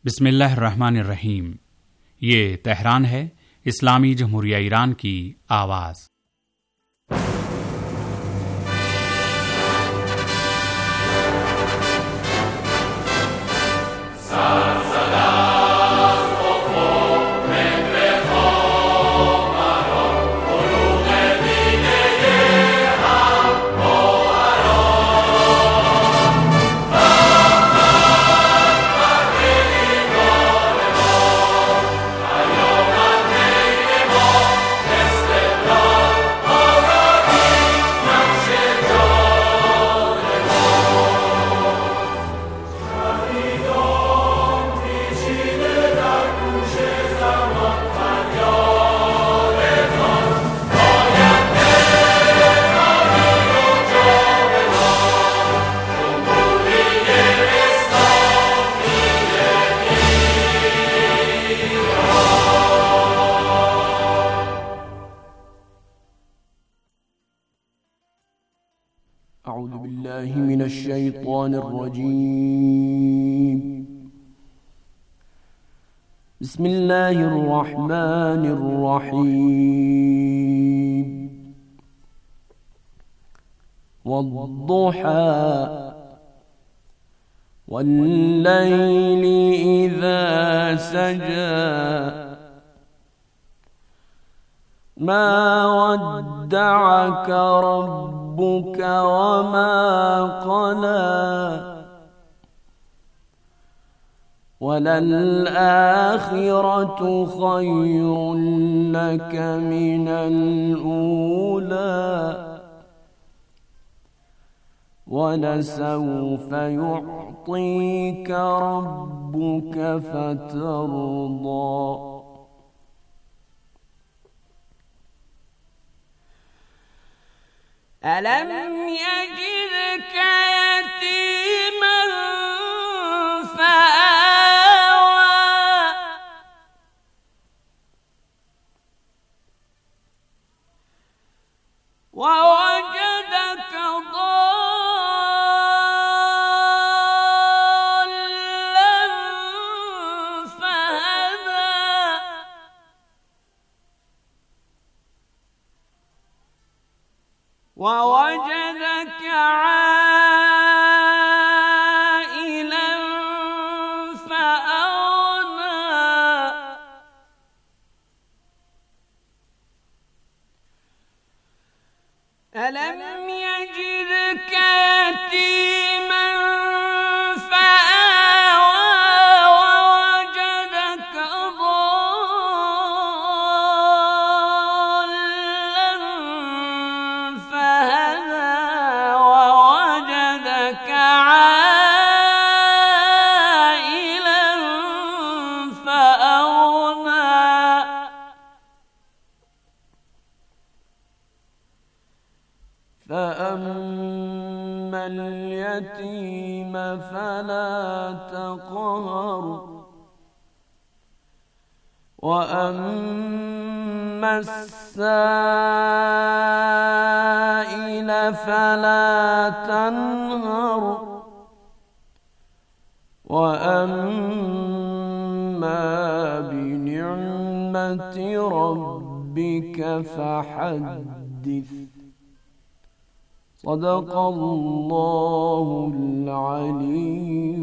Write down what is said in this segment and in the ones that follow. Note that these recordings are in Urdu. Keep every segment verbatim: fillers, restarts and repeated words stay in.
बिस्मिल्लाहिर्रहमानिर्रहीम। ये तेहरान है, इस्लामी जमहूरिया ईरान की आवाज़। أعوذ بالله من الشيطان الرجيم. بسم الله الرحمن الرحيم. والضحى والليل إذا سجى ما ودعك ربك وما قلى وللآخرة خير لك من الأولى ولسوف يعطيك ربك فترضى. ألم يجدك يتيما فآوى ووجدك ضالا فهدى ووجدك عائلا فأغنى ألم يجدك يتيما فآوى ووجدك ضالا فهدى ووجدك عائلا فأغنى فأما اليتيم فلا تقهر وأما السائل فلا تنهر وأما بنعمة ربك فحدث. صدق الله العلي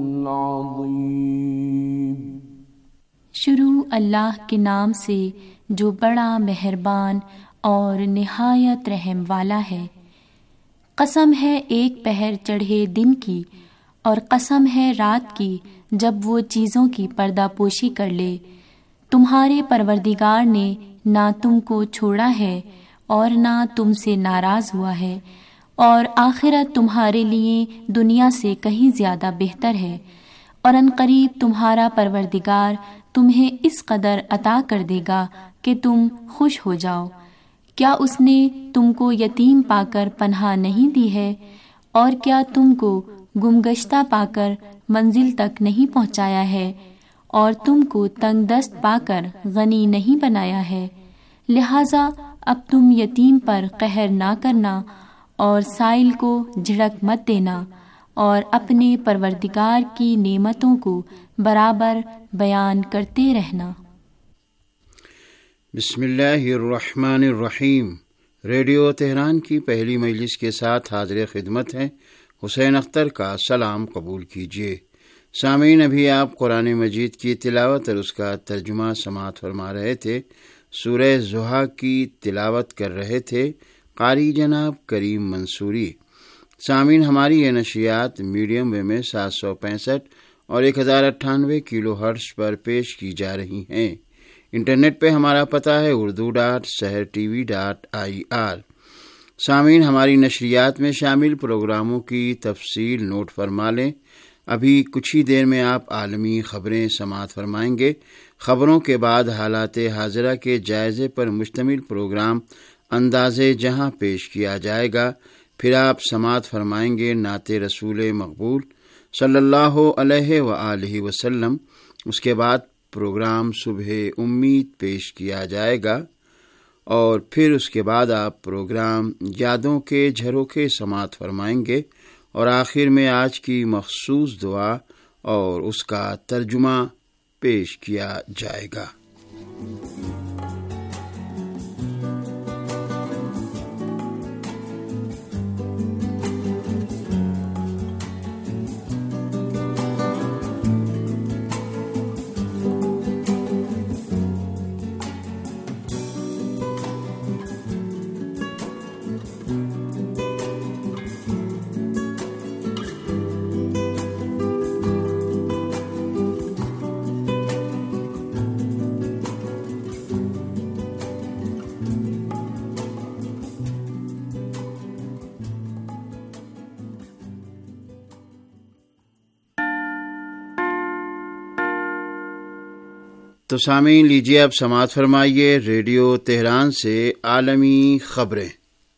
العظيم. शुरू अल्लाह के नाम से जो बड़ा मेहरबान और निहायत रहम वाला है। कसम है एक पहर चढ़े दिन की और कसम है रात की जब वो चीज़ों की पर्दापोशी कर ले। तुम्हारे परवरदिगार ने ना तुमको छोड़ा है और ना तुमसे नाराज़ हुआ है और आखिरत तुम्हारे लिए दुनिया से कहीं ज़्यादा बेहतर है और अनकरीब तुम्हारा परवरदिगार तुम्हें इस कदर अता कर देगा कि तुम खुश हो जाओ। क्या उसने तुमको यतीम पाकर पनाह नहीं दी है और क्या तुमको गुमगश्ता पाकर मंजिल तक नहीं पहुंचाया है और तुमको तंगदस्त पाकर गनी नहीं बनाया है। लिहाजा अब तुम यतीम पर कहर ना करना और साइल को झिड़क मत देना اور اپنے پروردگار کی نعمتوں کو برابر بیان کرتے رہنا۔ بسم اللہ الرحمن الرحیم۔ ریڈیو تہران کی پہلی مجلس کے ساتھ حاضر خدمت ہیں حسین اختر کا سلام قبول کیجیے۔ سامعین، ابھی آپ قرآن مجید کی تلاوت اور اس کا ترجمہ سماعت فرما رہے تھے۔ سورہ ضحیٰ کی تلاوت کر رہے تھے قاری جناب کریم منصوری۔ سامعین، ہماری یہ نشریات میڈیم ویو میں سات سو پینسٹھ اور ایک ہزار اٹھانوے کلو ہرٹز پر پیش کی جا رہی ہیں۔ انٹرنیٹ پہ ہمارا پتہ ہے Urdu dot Sahar T V dot I R. سامعین، ہماری نشریات میں شامل پروگراموں کی تفصیل نوٹ فرما لیں۔ ابھی کچھ ہی دیر میں آپ عالمی خبریں سماعت فرمائیں گے۔ خبروں کے بعد حالات حاضرہ کے جائزے پر مشتمل پروگرام انداز جہاں پیش کیا جائے گا۔ پھر آپ سماعت فرمائیں گے نعت رسول مقبول صلی اللہ علیہ وآلہ وسلم۔ اس کے بعد پروگرام صبح امید پیش کیا جائے گا اور پھر اس کے بعد آپ پروگرام یادوں کے جھروکے سماعت فرمائیں گے اور آخر میں آج کی مخصوص دعا اور اس کا ترجمہ پیش کیا جائے گا۔ تو سامعین، لیجیے اب سماعت فرمائیے ریڈیو تہران سے عالمی خبریں۔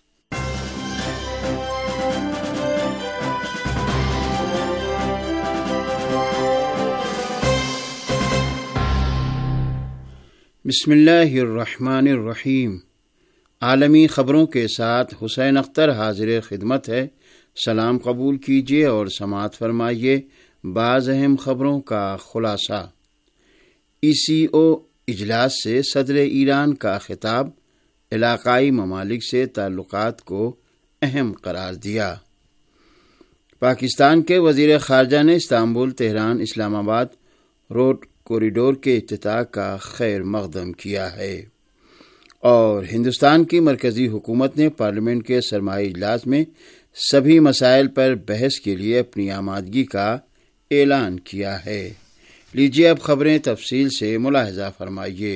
بسم اللہ الرحمن الرحیم۔ عالمی خبروں کے ساتھ حسین اختر حاضر خدمت ہے۔ سلام قبول کیجیے اور سماعت فرمائیے بعض اہم خبروں کا خلاصہ۔ ای سی او اجلاس سے صدر ایران کا خطاب، علاقائی ممالک سے تعلقات کو اہم قرار دیا۔ پاکستان کے وزیر خارجہ نے استنبول تہران اسلام آباد روڈ کوریڈور کے افتتاح کا خیر مقدم کیا ہے۔ اور ہندوستان کی مرکزی حکومت نے پارلیمنٹ کے سرمائی اجلاس میں سبھی مسائل پر بحث کے لیے اپنی آمادگی کا اعلان کیا ہے۔ لیجیے اب خبریں تفصیل سے ملاحظہ فرمائیے۔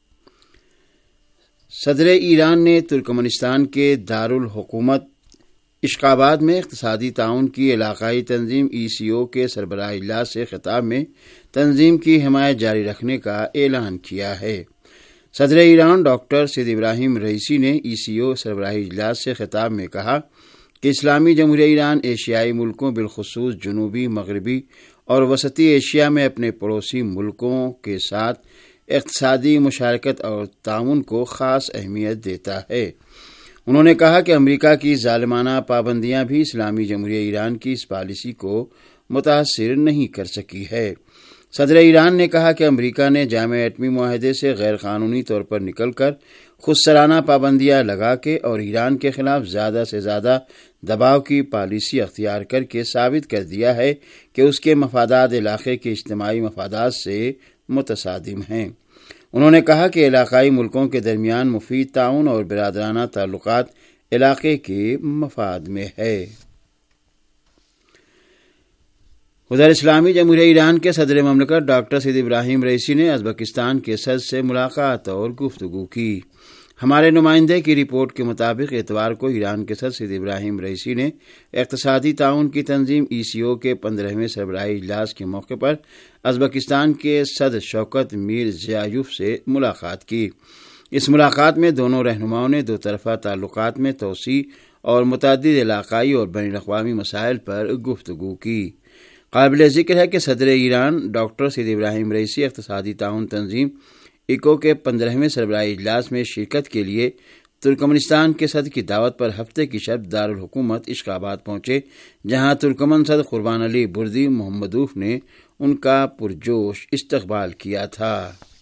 صدر ایران نے ترکمنستان کے دارالحکومت اشخاباد میں اقتصادی تعاون کی علاقائی تنظیم ای سی او کے سربراہ اجلاس سے خطاب میں تنظیم کی حمایت جاری رکھنے کا اعلان کیا ہے۔ صدر Iran doctor Syed Ebrahim Raisi نے ای سی او سربراہی اجلاس سے خطاب میں کہا کہ اسلامی جمہوریہ ایران ایشیائی ملکوں بالخصوص جنوبی مغربی اور وسطی ایشیا میں اپنے پڑوسی ملکوں کے ساتھ اقتصادی مشارکت اور تعاون کو خاص اہمیت دیتا ہے۔ انہوں نے کہا کہ امریکہ کی ظالمانہ پابندیاں بھی اسلامی جمہوریہ ایران کی اس پالیسی کو متاثر نہیں کر سکی ہے۔ صدر ایران نے کہا کہ امریکہ نے جامع ایٹمی معاہدے سے غیر قانونی طور پر نکل کر خود سرانہ پابندیاں لگا کے اور ایران کے خلاف زیادہ سے زیادہ دباؤ کی پالیسی اختیار کر کے ثابت کر دیا ہے کہ اس کے مفادات علاقے کے اجتماعی مفادات سے متصادم ہیں۔ انہوں نے کہا کہ علاقائی ملکوں کے درمیان مفید تعاون اور برادرانہ تعلقات علاقے کے مفاد میں ہے۔ ادھر اسلامی جمہوریہ ایران کے صدر مملکت ڈاکٹر سید ابراہیم رئیسی نے ازبکستان کے صدر سے ملاقات اور گفتگو کی۔ ہمارے نمائندے کی رپورٹ کے مطابق اتوار کو ایران کے صدر سید ابراہیم رئیسی نے اقتصادی تعاون کی تنظیم ای سی او کے پندرہویں سربراہی اجلاس کے موقع پر ازبکستان کے صدر شوکت میر زیایوف سے ملاقات کی۔ اس ملاقات میں دونوں رہنماؤں نے دو طرفہ تعلقات میں توسیع اور متعدد علاقائی اور بین الاقوامی مسائل پر گفتگو کی۔ قابل ذکر ہے کہ صدر Iran doctor Syed Ebrahim Raisi اقتصادی تعاون تنظیم ایکو کے پندرہویں سربراہی اجلاس میں شرکت کے لیے ترکمنستان کے صدر کی دعوت پر ہفتے کی شب دارالحکومت اشخاباد پہنچے، جہاں ترکمن صدر قربان علی بردی محمدوف نے ان کا پرجوش استقبال کیا تھا۔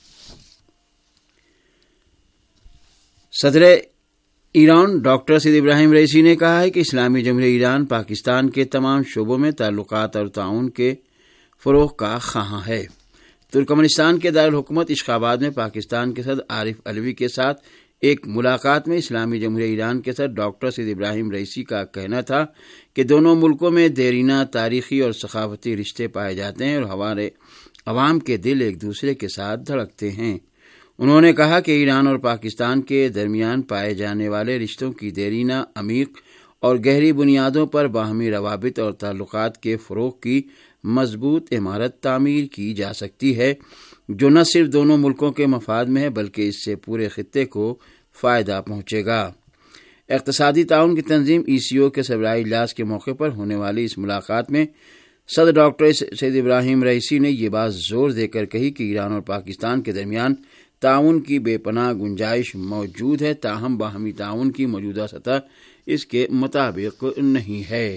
صدر Iran doctor Syed Ebrahim Raisi نے کہا ہے کہ اسلامی جمہوریہ ایران پاکستان کے تمام شعبوں میں تعلقات اور تعاون کے فروغ کا خواہاں ہے۔ ترکمنستان کے دارالحکومت اشخاباد میں پاکستان کے صدر عارف علوی کے ساتھ ایک ملاقات میں اسلامی جمہوریہ ایران کے صدر ڈاکٹر سید ابراہیم رئیسی کا کہنا تھا کہ دونوں ملکوں میں دیرینہ تاریخی اور ثقافتی رشتے پائے جاتے ہیں اور ہمارے عوام کے دل ایک دوسرے کے ساتھ دھڑکتے ہیں۔ انہوں نے کہا کہ ایران اور پاکستان کے درمیان پائے جانے والے رشتوں کی دیرینہ، عمیق اور گہری بنیادوں پر باہمی روابط اور تعلقات کے فروغ کی مضبوط عمارت تعمیر کی جا سکتی ہے، جو نہ صرف دونوں ملکوں کے مفاد میں ہے بلکہ اس سے پورے خطے کو فائدہ پہنچے گا۔ اقتصادی تعاون کی تنظیم ای سی او کے سربراہی اجلاس کے موقع پر ہونے والی اس ملاقات میں صدر ڈاکٹر سید ابراہیم رئیسی نے یہ بات زور دے کر کہی کہ ایران اور پاکستان کے درمیان تعاون کی بے پناہ گنجائش موجود ہے، تاہم باہمی تعاون کی موجودہ سطح اس کے مطابق نہیں ہے۔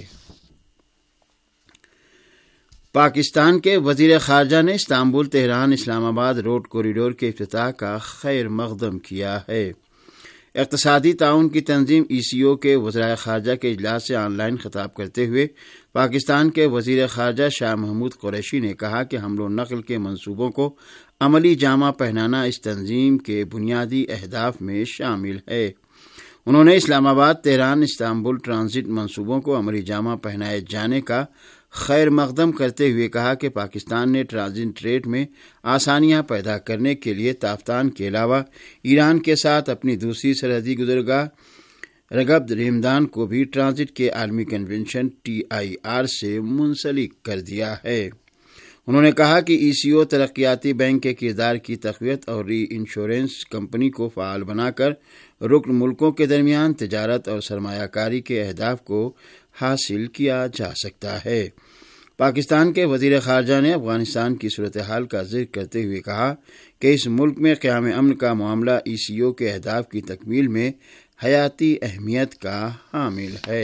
پاکستان کے وزیر خارجہ نے استنبول تہران اسلام آباد روڈ کوریڈور کے افتتاح کا خیر مقدم کیا ہے۔ اقتصادی تعاون کی تنظیم ای سی او کے وزرائے خارجہ کے اجلاس سے آن لائن خطاب کرتے ہوئے پاکستان کے وزیر خارجہ شاہ محمود قریشی نے کہا کہ حمل و نقل کے منصوبوں کو عملی جامہ پہنانا اس تنظیم کے بنیادی اہداف میں شامل ہے۔ انہوں نے اسلام آباد تہران استنبول ٹرانزٹ منصوبوں کو عملی جامہ پہنائے جانے کا خیر مقدم کرتے ہوئے کہا کہ پاکستان نے ٹرانزٹ ریٹ میں آسانیاں پیدا کرنے کے لیے تافتان کے علاوہ ایران کے ساتھ اپنی دوسری سرحدی گزرگاہ رگب ریمدان کو بھی ٹرانزٹ کے عالمی کنونشن ٹی آئی آر سے منسلک کر دیا ہے۔ انہوں نے کہا کہ ای سی او ترقیاتی بینک کے کردار کی تقویت اور ری انشورنس کمپنی کو فعال بنا کر رکن ملکوں کے درمیان تجارت اور سرمایہ کاری کے اہداف کو حاصل کیا جا سکتا ہے۔ پاکستان کے وزیر خارجہ نے افغانستان کی صورتحال کا ذکر کرتے ہوئے کہا کہ اس ملک میں قیام امن کا معاملہ ای سی او کے اہداف کی تکمیل میں حیاتی اہمیت کا حامل ہے۔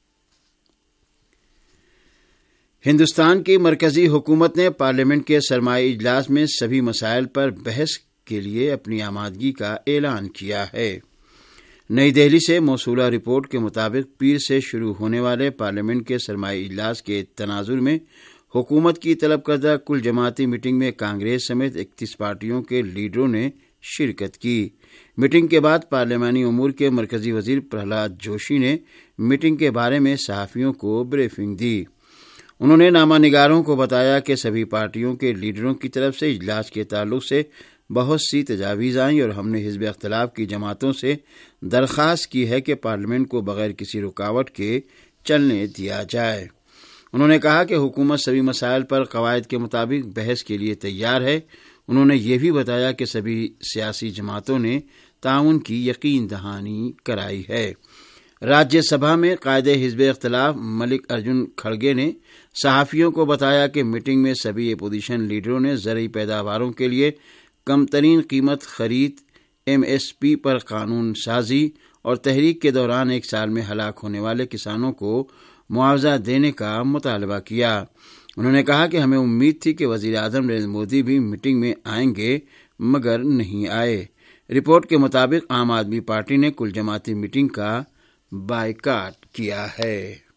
ہندوستان کی مرکزی حکومت نے پارلیمنٹ کے سرمائی اجلاس میں سبھی مسائل پر بحث کے لیے اپنی آمادگی کا اعلان کیا ہے۔ نئی دہلی سے موصولہ رپورٹ کے مطابق پیر سے شروع ہونے والے پارلیمنٹ کے سرمائی اجلاس کے تناظر میں حکومت کی طلب کردہ کل جماعتی میٹنگ میں کانگریس سمیت اکتیس پارٹیوں کے لیڈروں نے شرکت کی۔ میٹنگ کے بعد پارلیمانی امور کے مرکزی وزیر پرہلاد جوشی نے میٹنگ کے بارے میں صحافیوں کو بریفنگ دی۔ انہوں نے نامہ نگاروں کو بتایا کہ سبھی پارٹیوں کے لیڈروں کی طرف سے اجلاس کے تعلق سے بہت سی تجاویز آئیں اور ہم نے حزب اختلاف کی جماعتوں سے درخواست کی ہے کہ پارلیمنٹ کو بغیر کسی رکاوٹ کے چلنے دیا جائے۔ انہوں نے کہا کہ حکومت سبھی مسائل پر قواعد کے مطابق بحث کے لیے تیار ہے۔ انہوں نے یہ بھی بتایا کہ سبھی سیاسی جماعتوں نے تعاون کی یقین دہانی کرائی ہے۔ راجیہ سبھا میں قائد حزب اختلاف ملک ارجن کھڑگے نے صحافیوں کو بتایا کہ میٹنگ میں سبھی اپوزیشن لیڈروں نے زرعی پیداواروں کے لیے کم ترین قیمت خرید، ایم ایس پی پر قانون سازی اور تحریک کے دوران ایک سال میں ہلاک ہونے والے کسانوں کو معاوضہ دینے کا مطالبہ کیا۔ انہوں نے کہا کہ ہمیں امید تھی کہ وزیر اعظم نریندر مودی بھی میٹنگ میں آئیں گے مگر نہیں آئے۔ رپورٹ کے مطابق عام آدمی پارٹی نے کل جماعتی میٹنگ کا بائیکاٹ کیا ہے۔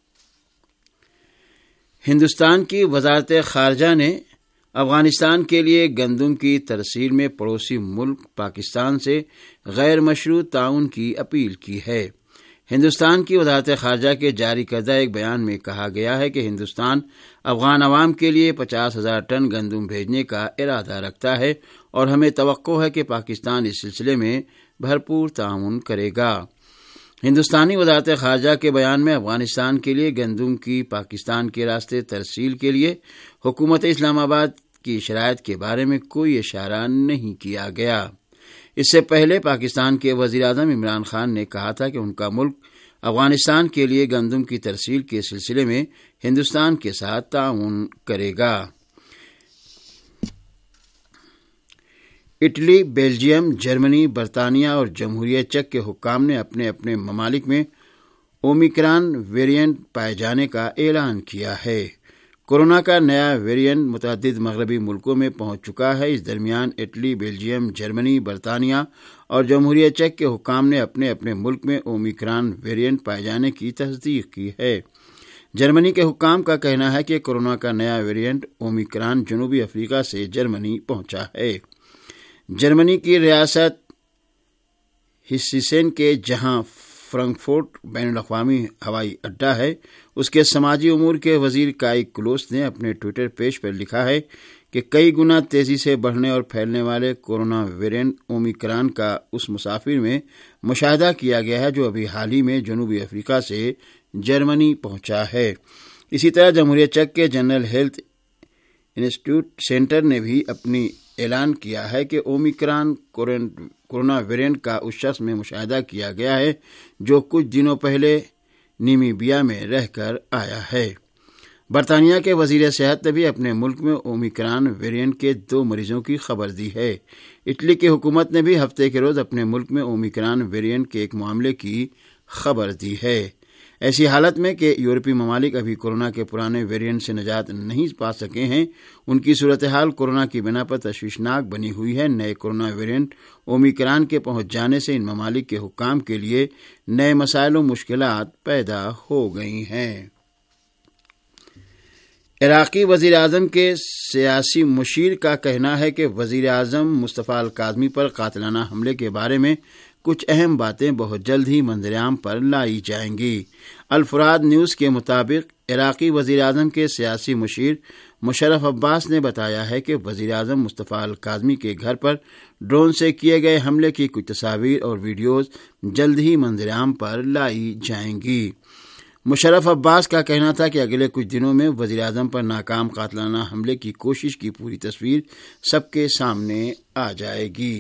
ہندوستان کی وزارت خارجہ نے افغانستان کے لیے گندم کی ترسیل میں پڑوسی ملک پاکستان سے غیر مشروع تعاون کی اپیل کی ہے۔ ہندوستان کی وزارت خارجہ کے جاری کردہ ایک بیان میں کہا گیا ہے کہ ہندوستان افغان عوام کے لیے پچاس ہزار ٹن گندم بھیجنے کا ارادہ رکھتا ہے اور ہمیں توقع ہے کہ پاکستان اس سلسلے میں بھرپور تعاون کرے گا۔ ہندوستانی وزارت خارجہ کے بیان میں افغانستان کے لیے گندم کی پاکستان کے راستے ترسیل کے لیے حکومت اسلام آباد کی شرائط کے بارے میں کوئی اشارہ نہیں کیا گیا۔ اس سے پہلے پاکستان کے وزیر اعظم عمران خان نے کہا تھا کہ ان کا ملک افغانستان کے لیے گندم کی ترسیل کے سلسلے میں ہندوستان کے ساتھ تعاون کرے گا۔ اٹلی، بیلجیم، جرمنی، برطانیہ اور جمہوریہ چیک کے حکام نے اپنے اپنے ممالک میں اومیکران ویرینٹ پائے جانے کا اعلان کیا ہے۔ کورونا کا نیا ویرینٹ متعدد مغربی ملکوں میں پہنچ چکا ہے۔ اس درمیان اٹلی، بیلجیم، جرمنی، برطانیہ اور جمہوریہ چیک کے حکام نے اپنے اپنے ملک میں اومیکران ویرینٹ پائے جانے کی تصدیق کی ہے۔ جرمنی کے حکام کا کہنا ہے کہ کورونا کا نیا ویرینٹ اومیکران جنوبی افریقہ سے جرمنی پہنچا ہے۔ جرمنی کی ریاست ہیسن کے جہاں فرانکفرٹ بین الاقوامی ہوائی اڈہ ہے، اس کے سماجی امور کے وزیر کائی کلوس نے اپنے ٹویٹر پیج پر لکھا ہے کہ کئی گنا تیزی سے بڑھنے اور پھیلنے والے کورونا ویرینٹ اومیکران کا اس مسافر میں مشاہدہ کیا گیا ہے جو ابھی حال ہی میں جنوبی افریقہ سے جرمنی پہنچا ہے۔ اسی طرح جمہوریہ چیک کے جنرل ہیلتھ انسٹیٹیوٹ سینٹر نے بھی اپنی اعلان کیا ہے کہ اومیکران کورونا ویرینٹ کا اس شخص میں مشاہدہ کیا گیا ہے جو کچھ دنوں پہلے نیمیبیا میں رہ کر آیا ہے۔ برطانیہ کے وزیر صحت نے بھی اپنے ملک میں اومیکران ویرینٹ کے دو مریضوں کی خبر دی ہے۔ اٹلی کی حکومت نے بھی ہفتے کے روز اپنے ملک میں اومیکران ویرینٹ کے ایک معاملے کی خبر دی ہے۔ ایسی حالت میں کہ یورپی ممالک ابھی کورونا کے پرانے ویرینٹ سے نجات نہیں پا سکے ہیں، ان کی صورتحال کورونا کی بنا پر تشویشناک بنی ہوئی ہے۔ نئے کورونا ویرینٹ اومیکران کے پہنچ جانے سے ان ممالک کے حکام کے لیے نئے مسائل و مشکلات پیدا ہو گئی ہیں۔ عراقی وزیر اعظم کے سیاسی مشیر کا کہنا ہے کہ وزیر اعظم مصطفیٰ الکاظمی پر قاتلانہ حملے کے بارے میں کچھ اہم باتیں بہت جلد ہی منظر عام پر لائی جائیں گی۔ الفراد نیوز کے مطابق عراقی وزیر اعظم کے سیاسی مشیر مشرف عباس نے بتایا ہے کہ وزیر اعظم مصطفیٰ الکاظمی کے گھر پر ڈرون سے کیے گئے حملے کی کچھ تصاویر اور ویڈیوز جلد ہی منظر عام پر لائی جائیں گی۔ مشرف عباس کا کہنا تھا کہ اگلے کچھ دنوں میں وزیر اعظم پر ناکام قاتلانہ حملے کی کوشش کی پوری تصویر سب کے سامنے آ جائے گی۔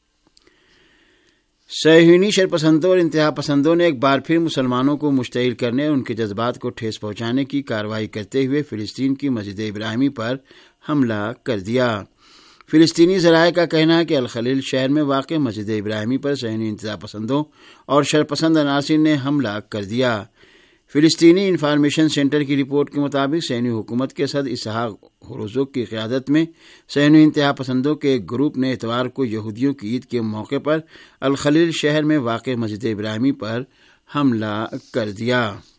صہیونی شرپسندوں اور انتہا پسندوں نے ایک بار پھر مسلمانوں کو مشتعل کرنے اور ان کے جذبات کو ٹھیس پہنچانے کی کارروائی کرتے ہوئے فلسطین کی مسجد ابراہیمی پر حملہ کر دیا۔ فلسطینی ذرائع کا کہنا ہے کہ الخلیل شہر میں واقع مسجد ابراہیمی پر صہیونی انتہا پسندوں اور شرپسند عناصر نے حملہ کر دیا۔ فلسطینی انفارمیشن سینٹر کی رپورٹ کے مطابق صہیونی حکومت کے صدر اسحاق ہرزوگ کی قیادت میں صہیونی انتہا پسندوں کے ایک گروپ نے اتوار کو یہودیوں کی عید کے موقع پر الخلیل شہر میں واقع مسجد ابراہیمی پر حملہ کر دیا۔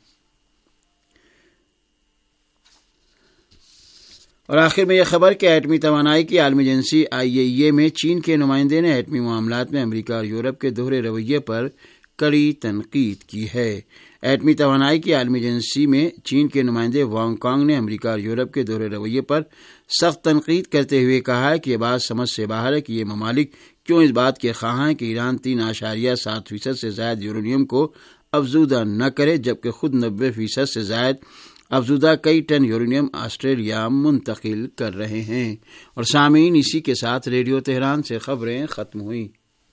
اور آخر میں یہ خبر کہ ایٹمی توانائی کی عالمی ایجنسی آئی اے ای اے میں چین کے نمائندے نے ایٹمی معاملات میں امریکہ اور یورپ کے دوہرے رویے پر کڑی تنقید کی ہے۔ ایٹمی توانائی کی عالمی ایجنسی میں چین کے نمائندے وانگ کانگ نے امریکہ اور یورپ کے دوہرے رویے پر سخت تنقید کرتے ہوئے کہا ہے کہ یہ بات سمجھ سے باہر ہے کہ یہ ممالک کیوں اس بات کے خواہاں ہیں کہ ایران تین اعشاریہ سات فیصد سے زائد یورینیم کو افزودہ نہ کرے، جبکہ خود نبے فیصد سے زائد افزودہ کئی ٹن یورینیم آسٹریلیا منتقل کر رہے ہیں۔ اور سامعین، اسی کے ساتھ ریڈیو تہران سے خبریں ختم ہوئیں۔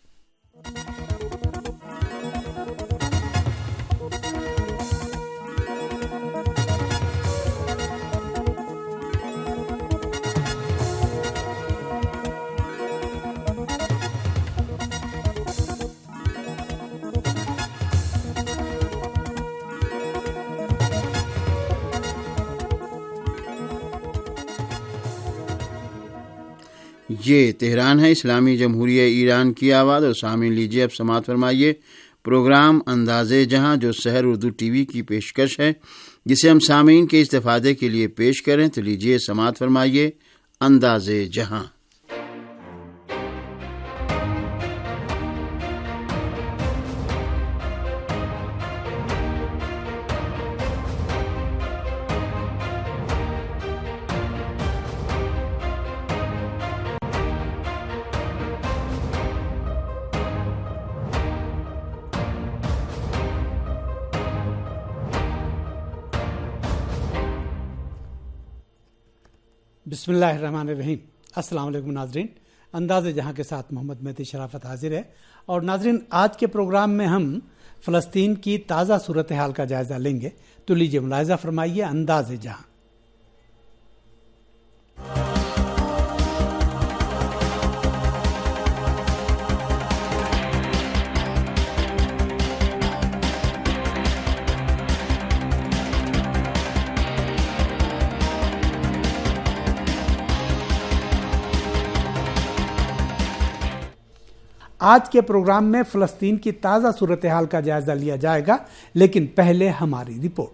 یہ تہران ہے، اسلامی جمہوریہ ایران کی آواز۔ اور سامعین، لیجیے اب سماعت فرمائیے پروگرام انداز جہاں، جو سحر اردو ٹی وی کی پیشکش ہے، جسے ہم سامعین کے استفادے کے لیے پیش کریں۔ تو لیجیے سماعت فرمائیے انداز جہاں۔ بسم اللہ الرحمن الرحیم۔ السلام علیکم ناظرین، انداز جہاں کے ساتھ محمد مہدی شرافت حاضر ہے۔ اور ناظرین، آج کے پروگرام میں ہم فلسطین کی تازہ صورتحال کا جائزہ لیں گے، تو لیجیے ملاحظہ فرمائیے انداز جہاں۔ آج کے پروگرام میں فلسطین کی تازہ صورتحال کا جائزہ لیا جائے گا، لیکن پہلے ہماری رپورٹ۔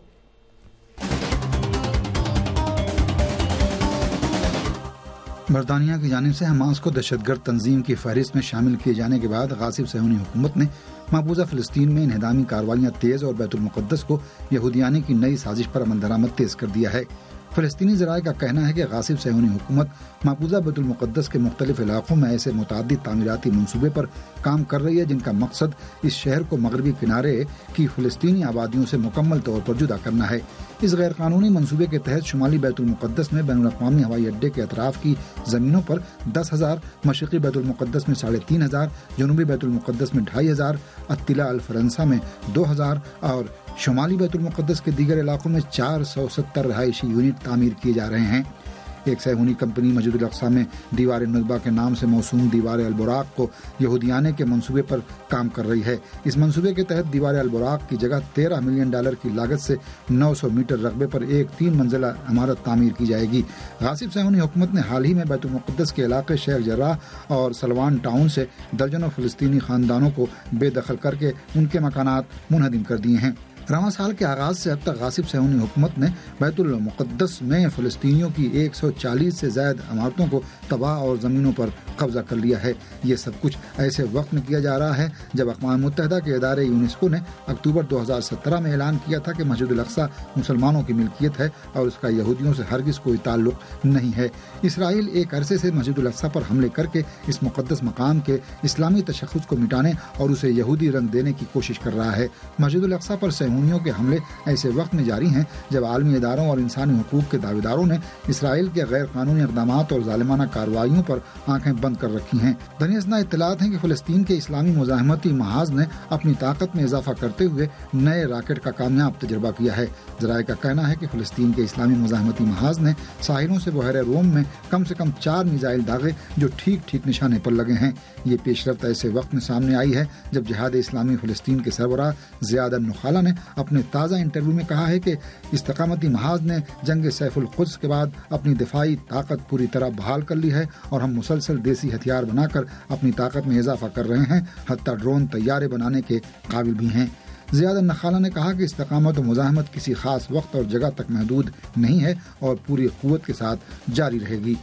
برطانیہ کی جانب سے حماس کو دہشت گرد تنظیم کی فہرست میں شامل کیے جانے کے بعد غاصب صہیونی حکومت نے مقبوضہ فلسطین میں انہدامی کارروائیاں تیز اور بیت المقدس کو یہودیانے کی نئی سازش پر عمل درآمد تیز کر دیا ہے۔ فلسطینی ذرائع کا کہنا ہے کہ غاصب صہیونی حکومت مقبوضہ بیت المقدس کے مختلف علاقوں میں ایسے متعدد تعمیراتی منصوبے پر کام کر رہی ہے جن کا مقصد اس شہر کو مغربی کنارے کی فلسطینی آبادیوں سے مکمل طور پر جدا کرنا ہے۔ اس غیر قانونی منصوبے کے تحت شمالی بیت المقدس میں بین الاقوامی ہوائی اڈے کے اطراف کی زمینوں پر دس ہزار، مشرقی بیت المقدس میں ساڑھے تین ہزار، جنوبی بیت المقدس میں ڈھائی ہزار، اطلاع الفرنسا میں دو ہزار اور شمالی بیت المقدس کے دیگر علاقوں میں چار سو ستر رہائشی یونٹ تعمیر کیے جا رہے ہیں۔ ایک صہیونی کمپنی مسجد الاقصی میں دیوار نطبہ کے نام سے موسوم دیوار البراق کو یہودیانے کے منصوبے پر کام کر رہی ہے۔ اس منصوبے کے تحت دیوار البراق کی جگہ تیرہ ملین ڈالر کی لاگت سے نو سو میٹر رقبے پر ایک تین منزلہ عمارت تعمیر کی جائے گی۔ غاصب صہیونی حکومت نے حال ہی میں بیت المقدس کے علاقے شیخ جراح اور سلوان ٹاؤن سے درجنوں فلسطینی خاندانوں کو بے دخل کر کے ان کے مکانات منہدم کر دیے ہیں۔ رواں سال کے آغاز سے اب تک غاصب صہیونی حکومت نے بیت المقدس میں فلسطینیوں کی ایک سو چالیس سے زائد عمارتوں کو تباہ اور زمینوں پر قبضہ کر لیا ہے۔ یہ سب کچھ ایسے وقت میں کیا جا رہا ہے جب اقوام متحدہ کے ادارے یونیسکو نے اکتوبر دو ہزار سترہ میں اعلان کیا تھا کہ مسجد الاقصی مسلمانوں کی ملکیت ہے اور اس کا یہودیوں سے ہرگز کوئی تعلق نہیں ہے۔ اسرائیل ایک عرصے سے مسجد الاقصی پر حملے کر کے اس مقدس مقام کے اسلامی تشخص کو مٹانے اور اسے یہودی رنگ دینے کی کوشش کر رہا ہے۔ مسجد الاقصی پر صہیونیوں کے حملے ایسے وقت میں جاری ہیں جب عالمی اداروں اور انسانی حقوق کے دعویداروں نے اسرائیل کے غیر قانونی اقدامات اور ظالمانہ کارروائیوں پر آنکھیں بند کر رکھی ہیں۔ دنیاسنا اطلاعات ہیں کہ فلسطین کے اسلامی مزاحمتی محاذ نے اپنی طاقت میں اضافہ کرتے ہوئے نئے راکٹ کا کامیاب تجربہ کیا ہے۔ ذرائع کا کہنا ہے کہ فلسطین کے اسلامی مزاحمتی محاذ نے ساحلوں سے بحیرہ روم میں کم سے کم چار میزائل داغے جو ٹھیک ٹھیک نشانے پر لگے ہیں۔ یہ پیش رفت ایسے وقت میں سامنے آئی ہے جب جہاد اسلامی فلسطین کے سربراہ زیاد النخالہ نے اپنے تازہ انٹرویو میں کہا ہے کہ استقامتی محاذ نے جنگ سیف القدس کے بعد اپنی دفاعی طاقت پوری طرح بحال کر لی ہے اور ہم مسلسل دیسی ہتھیار بنا کر اپنی طاقت میں اضافہ کر رہے ہیں، حتیٰ ڈرون طیارے بنانے کے قابل بھی ہیں۔ زیاد النخالہ نے کہا کہ استقامت و مزاحمت کسی خاص وقت اور جگہ تک محدود نہیں ہے اور پوری قوت کے ساتھ جاری رہے گی۔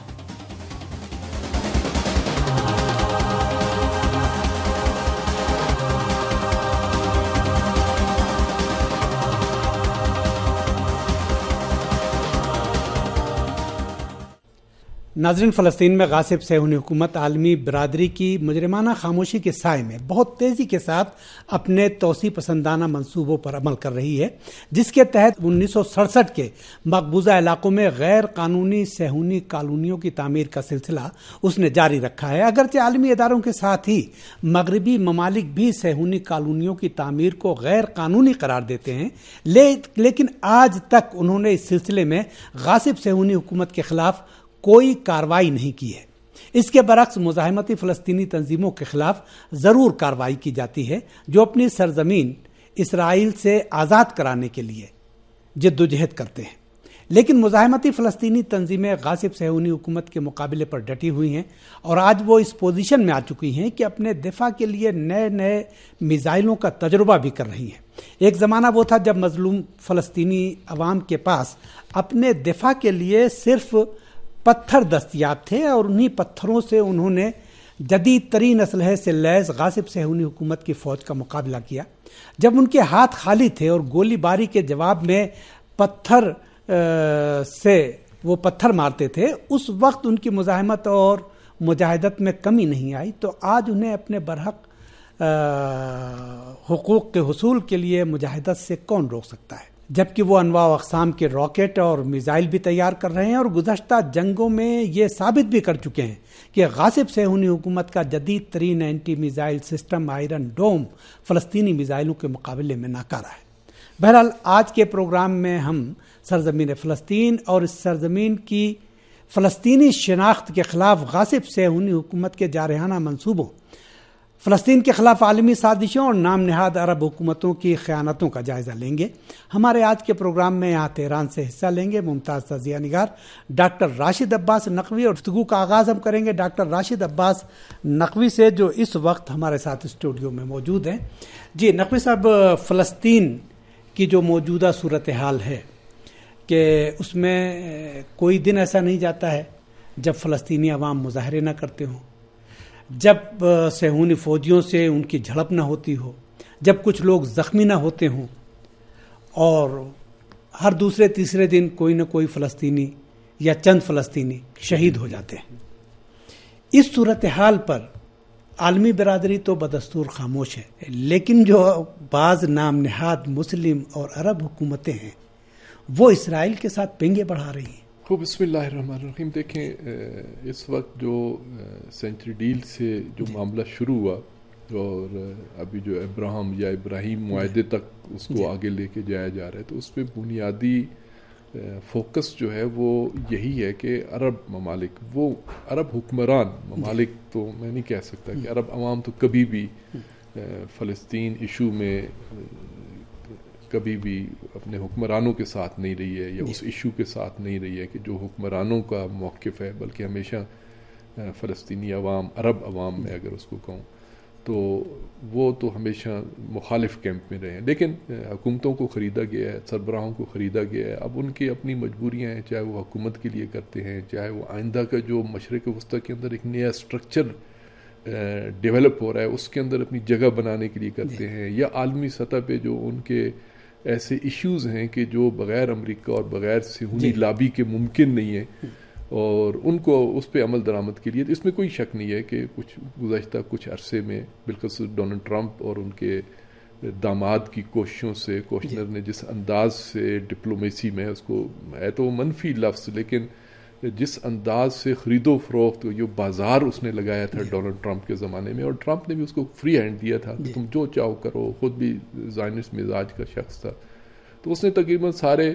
ناظرین، فلسطین میں غاصب صہیونی حکومت عالمی برادری کی مجرمانہ خاموشی کے سائے میں بہت تیزی کے ساتھ اپنے توسیع پسندانہ منصوبوں پر عمل کر رہی ہے، جس کے تحت انیس سو سڑسٹھ کے مقبوضہ علاقوں میں غیر قانونی صہیونی کالونیوں کی تعمیر کا سلسلہ اس نے جاری رکھا ہے۔ اگرچہ عالمی اداروں کے ساتھ ہی مغربی ممالک بھی صہیونی کالونیوں کی تعمیر کو غیر قانونی قرار دیتے ہیں، لیکن آج تک انہوں نے اس سلسلے میں غاصب صہیونی حکومت کے خلاف کوئی کارروائی نہیں کی ہے۔ اس کے برعکس مزاحمتی فلسطینی تنظیموں کے خلاف ضرور کارروائی کی جاتی ہے جو اپنی سرزمین اسرائیل سے آزاد کرانے کے لیے جدوجہد کرتے ہیں، لیکن مزاحمتی فلسطینی تنظیمیں غاصب صہیونی حکومت کے مقابلے پر ڈٹی ہوئی ہیں اور آج وہ اس پوزیشن میں آ چکی ہیں کہ اپنے دفاع کے لیے نئے نئے میزائلوں کا تجربہ بھی کر رہی ہیں۔ ایک زمانہ وہ تھا جب مظلوم فلسطینی عوام کے پاس اپنے دفاع کے لیے صرف پتھر دستیاب تھے اور انہی پتھروں سے انہوں نے جدید ترین اسلحے سے لیس غاصب صہیونی حکومت کی فوج کا مقابلہ کیا۔ جب ان کے ہاتھ خالی تھے اور گولی باری کے جواب میں پتھر سے وہ پتھر مارتے تھے، اس وقت ان کی مزاحمت اور مجاہدت میں کمی نہیں آئی، تو آج انہیں اپنے برحق حقوق کے حصول کے لیے مجاہدت سے کون روک سکتا ہے؟ جبکہ وہ انواع و اقسام کے راکٹ اور میزائل بھی تیار کر رہے ہیں اور گزشتہ جنگوں میں یہ ثابت بھی کر چکے ہیں کہ غاصب صہیونی حکومت کا جدید ترین anti missile system Iron Dome فلسطینی میزائلوں کے مقابلے میں ناکارہ ہے۔ بہرحال آج کے پروگرام میں ہم سرزمین فلسطین اور اس سرزمین کی فلسطینی شناخت کے خلاف غاصب صہیونی حکومت کے جارحانہ منصوبوں فلسطین کے خلاف عالمی سازشوں اور نام نہاد عرب حکومتوں کی خیانتوں کا جائزہ لیں گے۔ ہمارے آج کے پروگرام میں یہاں تہران سے حصہ لیں گے ممتاز تجزیہ نگار ڈاکٹر راشد عباس نقوی، اور گفتگو کا آغاز ہم کریں گے ڈاکٹر راشد عباس نقوی سے جو اس وقت ہمارے ساتھ اسٹوڈیو میں موجود ہیں۔ جی نقوی صاحب، فلسطین کی جو موجودہ صورتحال ہے کہ اس میں کوئی دن ایسا نہیں جاتا ہے جب فلسطینی عوام مظاہرے نہ کرتے ہوں، جب صہیونی فوجیوں سے ان کی جھڑپ نہ ہوتی ہو، جب کچھ لوگ زخمی نہ ہوتے ہوں، اور ہر دوسرے تیسرے دن کوئی نہ کوئی فلسطینی یا چند فلسطینی شہید ہو جاتے ہیں۔ اس صورتحال پر عالمی برادری تو بدستور خاموش ہے، لیکن جو بعض نام نہاد مسلم اور عرب حکومتیں ہیں وہ اسرائیل کے ساتھ پنگے بڑھا رہی ہیں۔ خوب، بسم اللہ الرحمن الرحیم۔ دیکھیں، اس وقت جو سینچری ڈیل سے جو معاملہ شروع ہوا اور ابھی جو ابراہم یا ابراہیم معاہدے تک اس کو آگے لے کے جایا جا رہا ہے، تو اس پہ بنیادی فوکس جو ہے وہ یہی ہے کہ عرب ممالک، وہ عرب حکمران ممالک تو میں نہیں کہہ سکتا کہ عرب عوام تو کبھی بھی فلسطین ایشو میں کبھی بھی اپنے حکمرانوں کے ساتھ نہیں رہی ہے یا اس ایشو کے ساتھ نہیں رہی ہے کہ جو حکمرانوں کا موقف ہے، بلکہ ہمیشہ فلسطینی عوام، عرب عوام میں اگر اس کو کہوں تو وہ تو ہمیشہ مخالف کیمپ میں رہے ہیں۔ لیکن حکومتوں کو خریدا گیا ہے، سربراہوں کو خریدا گیا ہے، اب ان کی اپنی مجبوریاں ہیں، چاہے وہ حکومت کے لیے کرتے ہیں، چاہے وہ آئندہ کا جو مشرق وسطیٰ کے اندر ایک نیا اسٹرکچر ڈیولپ ہو رہا ہے اس کے اندر اپنی جگہ بنانے کے لیے کرتے ہیں، یا عالمی سطح پہ جو ان کے ایسے ایشوز ہیں کہ جو بغیر امریکہ اور بغیر صہیونی لابی کے ممکن نہیں ہے، اور ان کو اس پہ عمل درآمد کے لیے اس میں کوئی شک نہیں ہے کہ کچھ گزشتہ کچھ عرصے میں بالخصوص ڈونلڈ ٹرمپ اور ان کے داماد کی کوششوں سے، کوشنر نے جس انداز سے ڈپلومیسی میں، اس کو ہے تو منفی لفظ لیکن جس انداز سے خرید و فروخت جو بازار اس نے لگایا تھا ڈونلڈ ٹرمپ کے زمانے میں، اور ٹرمپ نے بھی اس کو فری ہینڈ دیا تھا کہ تم جو چاہو کرو، خود بھی زائنسٹ مزاج کا شخص تھا، تو اس نے تقریباً سارے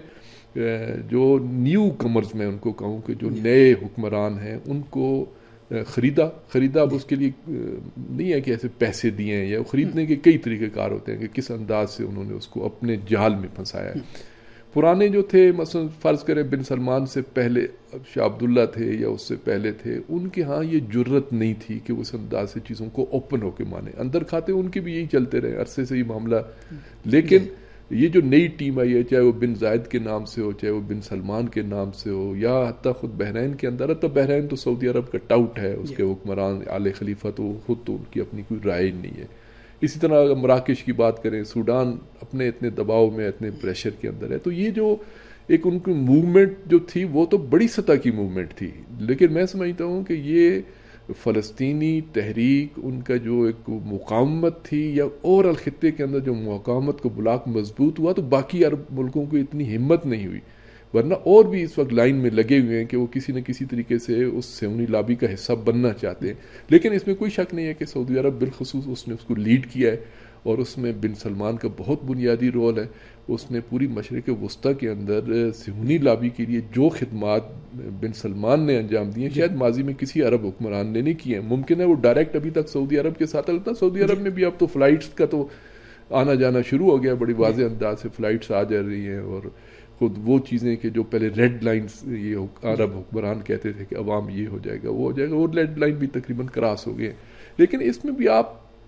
جو نیو کمرز میں ان کو کہوں کہ جو نئے حکمران ہیں ان کو خریدا خریدا اب اس کے لیے نہیں ہے کہ ایسے پیسے دیے ہیں، یا خریدنے کے کئی طریقے کار ہوتے ہیں کہ کس انداز سے انہوں نے اس کو اپنے جال میں پھنسایا ہے۔ پرانے جو تھے، مثلا فرض کریں بن سلمان سے پہلے شاہ عبداللہ تھے یا اس سے پہلے تھے، ان کے ہاں یہ جرت نہیں تھی کہ وہ اس انداز سے چیزوں کو اوپن ہو کے مانے، اندر کھاتے ان کے بھی یہی چلتے رہے عرصے سے یہ معاملہ۔ لیکن یہ جو نئی ٹیم آئی ہے، چاہے وہ بن زائد کے نام سے ہو، چاہے وہ بن سلمان کے نام سے ہو، یا حتیٰ خود بحرین کے اندر، حتیٰ بحرین تو سعودی عرب کا ٹاؤٹ ہے، اس کے حکمران آل خلیفہ تو خود تو ان کی اپنی کوئی رائے نہیں ہے۔ اسی طرح اگر مراکش کی بات کریں، سوڈان اپنے اتنے دباؤ میں، اتنے پریشر کے اندر ہے، تو یہ جو ایک ان کی موومنٹ جو تھی وہ تو بڑی سطح کی موومنٹ تھی، لیکن میں سمجھتا ہوں کہ یہ فلسطینی تحریک، ان کا جو ایک مقاومت تھی، یا اوورآل خطے کے اندر جو مقاومت کو بلاک مضبوط ہوا، تو باقی عرب ملکوں کو اتنی ہمت نہیں ہوئی، ورنہ اور بھی اس وقت لائن میں لگے ہوئے ہیں کہ وہ کسی نہ کسی طریقے سے اس صہیونی لابی کا حصہ بننا چاہتے ہیں۔ لیکن اس میں کوئی شک نہیں ہے کہ سعودی عرب بالخصوص اس نے اس کو لیڈ کیا ہے، اور اس میں بن سلمان کا بہت بنیادی رول ہے۔ اس نے پوری مشرق وسطیٰ کے اندر صہیونی لابی کے لیے جو خدمات بن سلمان نے انجام دی ہیں، شاید ماضی میں کسی عرب حکمران نے نہیں کی ہیں۔ ممکن ہے وہ ڈائریکٹ ابھی تک سعودی عرب کے ساتھ البتہ سعودی عرب میں بھی اب تو فلائٹس کا تو آنا جانا شروع ہو گیا، بڑی واضح انداز سے فلائٹس آ جا رہی ہیں، اور خود وہ چیزیں کہ جو پہلے ریڈ لائنز یہ عرب حکمران کہتے تھے کہ عوام یہ ہو جائے گا وہ ہو جائے گا، وہ ریڈ لائن بھی تقریباً کراس ہو گئے۔ لیکن اس میں بھی آپ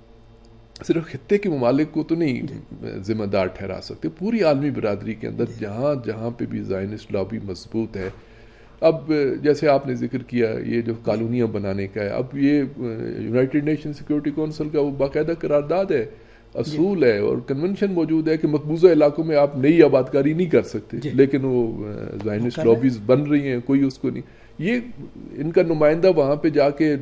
صرف خطے کے ممالک کو تو نہیں ذمہ دار ٹھہرا سکتے، پوری عالمی برادری کے اندر جہاں جہاں پہ بھی زائنسٹ لابی مضبوط ہے۔ اب جیسے آپ نے ذکر کیا یہ جو کالونیاں بنانے کا ہے، اب یہ یونائٹڈ نیشن سیکورٹی کونسل کا وہ باقاعدہ قرارداد ہے، اصول ہے اور کنونشن موجود ہے کہ مقبوضہ علاقوں میں آپ نئی آبادکاری نہیں کر سکتے، لیکن وہ زائنسٹ لابیز بن رہی ہیں، کوئی اس کو نہیں۔ یہ ان کا نمائندہ وہاں پہ جا کے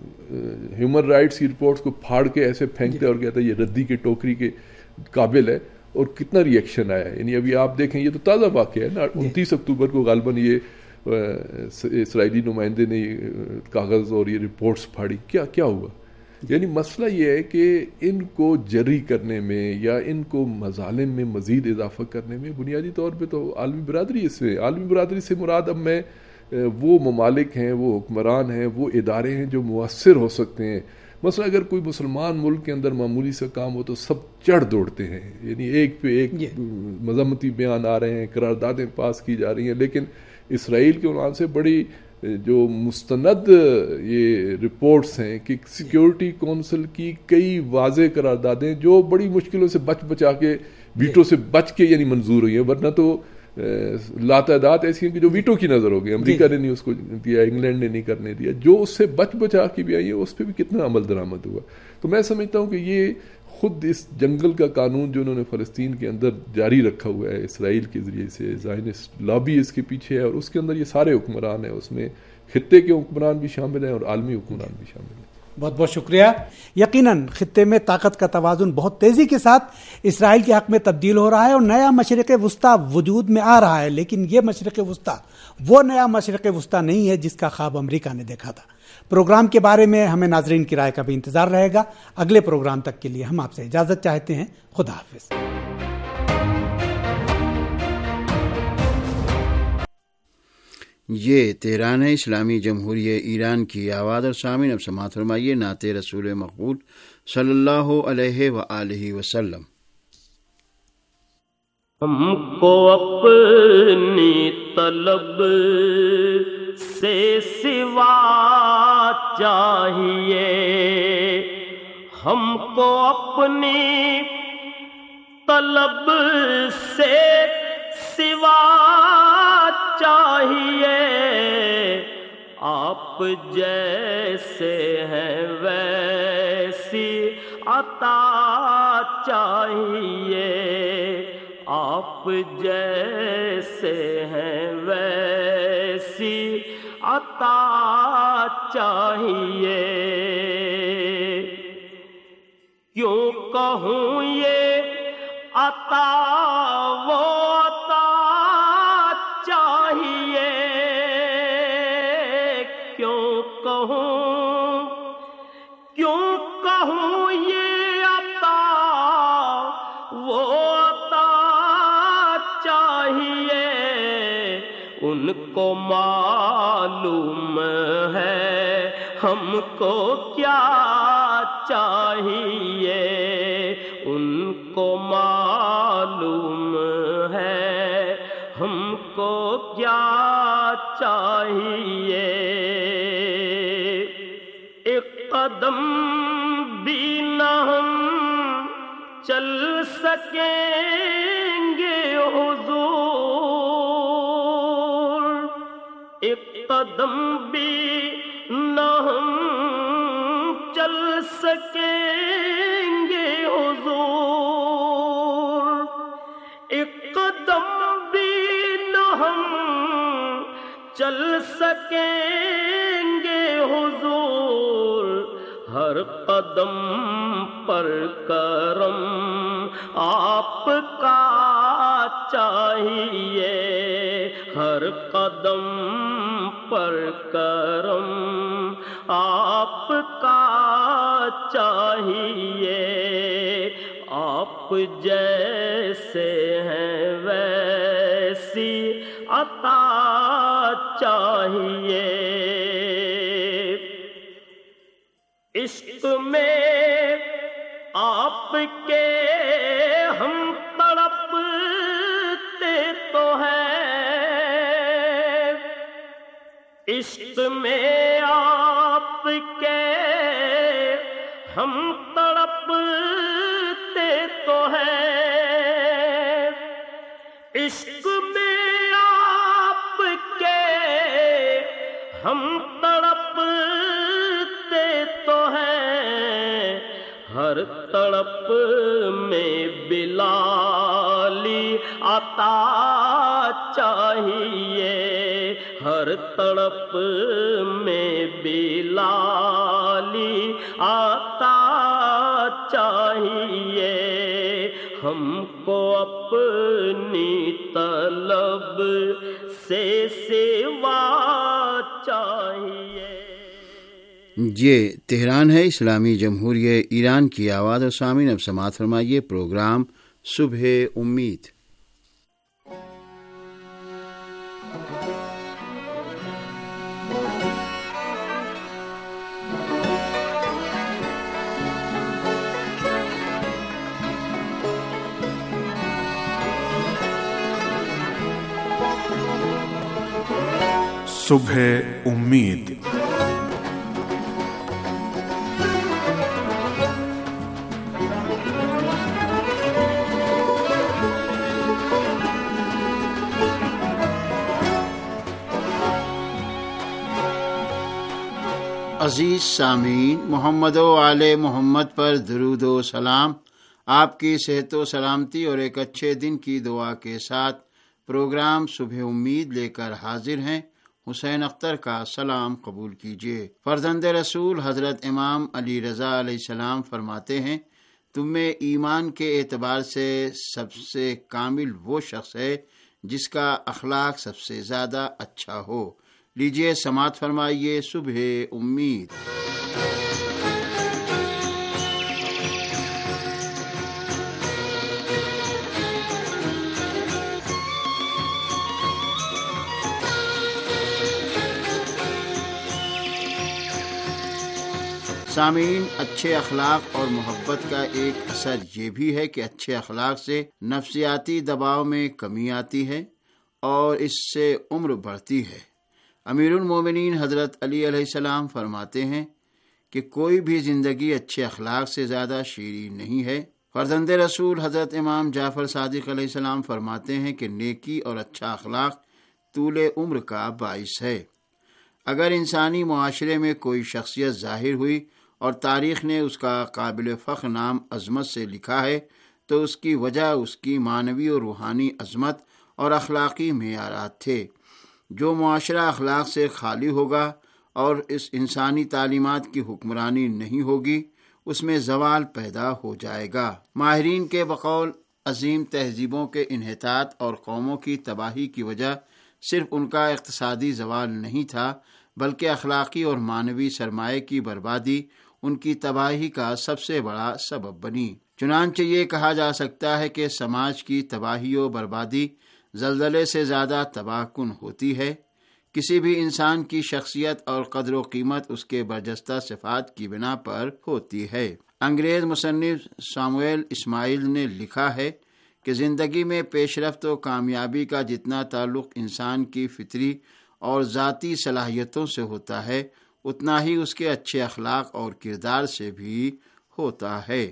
ہیومن رائٹس کی رپورٹس کو پھاڑ کے ایسے پھینکتا ہے اور کہتا ہے یہ ردی کے ٹوکری کے قابل ہے، اور کتنا ریئیکشن آیا ہے۔ یعنی ابھی آپ دیکھیں، یہ تو تازہ واقعہ ہے نا، انتیس اکتوبر کو غالباً یہ اسرائیلی نمائندے نے کاغذ اور یہ رپورٹس پھاڑی۔ کیا کیا ہوا؟ یعنی مسئلہ یہ ہے کہ ان کو جری کرنے میں یا ان کو مظالم میں مزید اضافہ کرنے میں بنیادی طور پہ تو عالمی برادری اس میں عالمی برادری سے مراد اب میں وہ ممالک ہیں، وہ حکمران ہیں، وہ ادارے ہیں جو مؤثر ہو سکتے ہیں. مثلا اگر کوئی مسلمان ملک کے اندر معمولی سا کام ہو تو سب چڑھ دوڑتے ہیں، یعنی ایک پہ ایک مذمتی بیان آ رہے ہیں، قراردادیں پاس کی جا رہی ہیں. لیکن اسرائیل کے عنوان سے بڑی جو مستند یہ رپورٹس ہیں کہ سیکیورٹی کونسل کی کئی واضح قراردادیں جو بڑی مشکلوں سے بچ بچا کے ویٹو سے بچ کے یعنی منظور ہوئی ہیں، ورنہ تو لاتعداد ایسی ہیں کہ جو ویٹو کی نظر ہو گئی. امریکہ نے نہیں اس کو دیا، انگلینڈ نے نہیں کرنے دیا. جو اس سے بچ بچا کے بھی آئی ہے اس پہ بھی کتنا عمل درآمد ہوا. تو میں سمجھتا ہوں کہ یہ خود اس جنگل کا قانون جو انہوں نے فلسطین کے اندر جاری رکھا ہوا ہے اسرائیل کے ذریعے سے، زائنسٹ لابی اس کے پیچھے ہے، اور اس کے اندر یہ سارے حکمران ہیں، اس میں خطے کے حکمران بھی شامل ہیں اور عالمی حکمران بھی شامل ہیں. بہت بہت شکریہ. یقیناً خطے میں طاقت کا توازن بہت تیزی کے ساتھ اسرائیل کے حق میں تبدیل ہو رہا ہے اور نیا مشرق وسطیٰ وجود میں آ رہا ہے. لیکن یہ مشرق وسطیٰ وہ نیا مشرق وسطیٰ نہیں ہے جس کا خواب امریکہ نے دیکھا تھا. پروگرام کے بارے میں ہمیں ناظرین کی رائے کا بھی انتظار رہے گا. اگلے پروگرام تک کے لیے ہم آپ سے اجازت چاہتے ہیں. خدا حافظ. یہ تہران ہے، اسلامی جمہوریہ ایران کی آواز. اور سامعین اب سماعت فرمائیے نعت رسول مقبول صلی اللہ علیہ وآلہ وسلم. ہم کو اپنی طلب سے سوا چاہیے، ہم کو اپنی طلب سے سوا چاہیے، آپ جیسے ہیں ویسی عطا چاہیے، آپ جیسے ہیں ویسی عطا چاہیے. کیوں کہوں یہ عطا وہ عطا چاہیے، کیوں کہوں کیوں کہوں یہ عطا وہ عطا چاہیے. ان کو معلوم ہے ہم کو کیا چاہیے، ان کو معلوم ہے ہم کو کیا چاہیے. ایک قدم بھی نہ ہم چل سکیں گے حضور، ایک قدم بھی نہ ہم چل سکیں گے حضور، ایک قدم بھی نہ ہم چل سکیں گے حضور. ہر قدم پر کرم آپ کا چاہیے، ہر قدم پر کرم آپ کا چاہیے، آپ جیسے ہیں ویسی عطا چاہیے. عشق میں آپ کے ہم تڑپتے تو ہیں، عشق میں آپ کے ہم تڑپتے تو ہیں، عشق میں آپ کے ہم تڑپتے تو ہیں. ہر تڑپ میں بلالی عطا چاہیے، ہر تڑپ میں بلالی عطا چاہیے. ہم کو اپنی طلب سے سوا چاہیے. یہ تہران ہے، اسلامی جمہوریہ ایران کی آواز. اور سامعین اب سماعت فرمائیے پروگرام صبح امید. صبح امید۔ عزیز سامعین، محمد و آل محمد پر درود و سلام۔ آپ کی صحت و سلامتی اور ایک اچھے دن کی دعا کے ساتھ پروگرام صبح امید لے کر حاضر ہیں۔ حسین اختر کا سلام قبول کیجیے۔ فرزند رسول حضرت امام علی رضا علیہ السلام فرماتے ہیں، تم میں ایمان کے اعتبار سے سب سے کامل وہ شخص ہے جس کا اخلاق سب سے زیادہ اچھا ہو۔ لیجیے سماعت فرمائیے صبح امید۔ سامعین، اچھے اخلاق اور محبت کا ایک اثر یہ بھی ہے کہ اچھے اخلاق سے نفسیاتی دباؤ میں کمی آتی ہے اور اس سے عمر بڑھتی ہے۔ امیر المومنین حضرت علی علیہ السلام فرماتے ہیں کہ کوئی بھی زندگی اچھے اخلاق سے زیادہ شیریں نہیں ہے۔ فرزند رسول حضرت امام جعفر صادق علیہ السلام فرماتے ہیں کہ نیکی اور اچھا اخلاق طول عمر کا باعث ہے۔ اگر انسانی معاشرے میں کوئی شخصیت ظاہر ہوئی اور تاریخ نے اس کا قابل فخر نام عظمت سے لکھا ہے تو اس کی وجہ اس کی معنوی اور روحانی عظمت اور اخلاقی معیارات تھے۔ جو معاشرہ اخلاق سے خالی ہوگا اور اس انسانی تعلیمات کی حکمرانی نہیں ہوگی، اس میں زوال پیدا ہو جائے گا۔ ماہرین کے بقول عظیم تہذیبوں کے انحطاط اور قوموں کی تباہی کی وجہ صرف ان کا اقتصادی زوال نہیں تھا، بلکہ اخلاقی اور معنوی سرمایہ کی بربادی ان کی تباہی کا سب سے بڑا سبب بنی۔ چنانچہ یہ کہا جا سکتا ہے کہ سماج کی تباہی و بربادی زلزلے سے زیادہ تباہ کن ہوتی ہے۔ کسی بھی انسان کی شخصیت اور قدر و قیمت اس کے برجستہ صفات کی بنا پر ہوتی ہے۔ انگریز مصنف ساموئل اسماعیل نے لکھا ہے کہ زندگی میں پیش رفت و کامیابی کا جتنا تعلق انسان کی فطری اور ذاتی صلاحیتوں سے ہوتا ہے، اتنا ہی اس کے اچھے اخلاق اور کردار سے بھی ہوتا ہے۔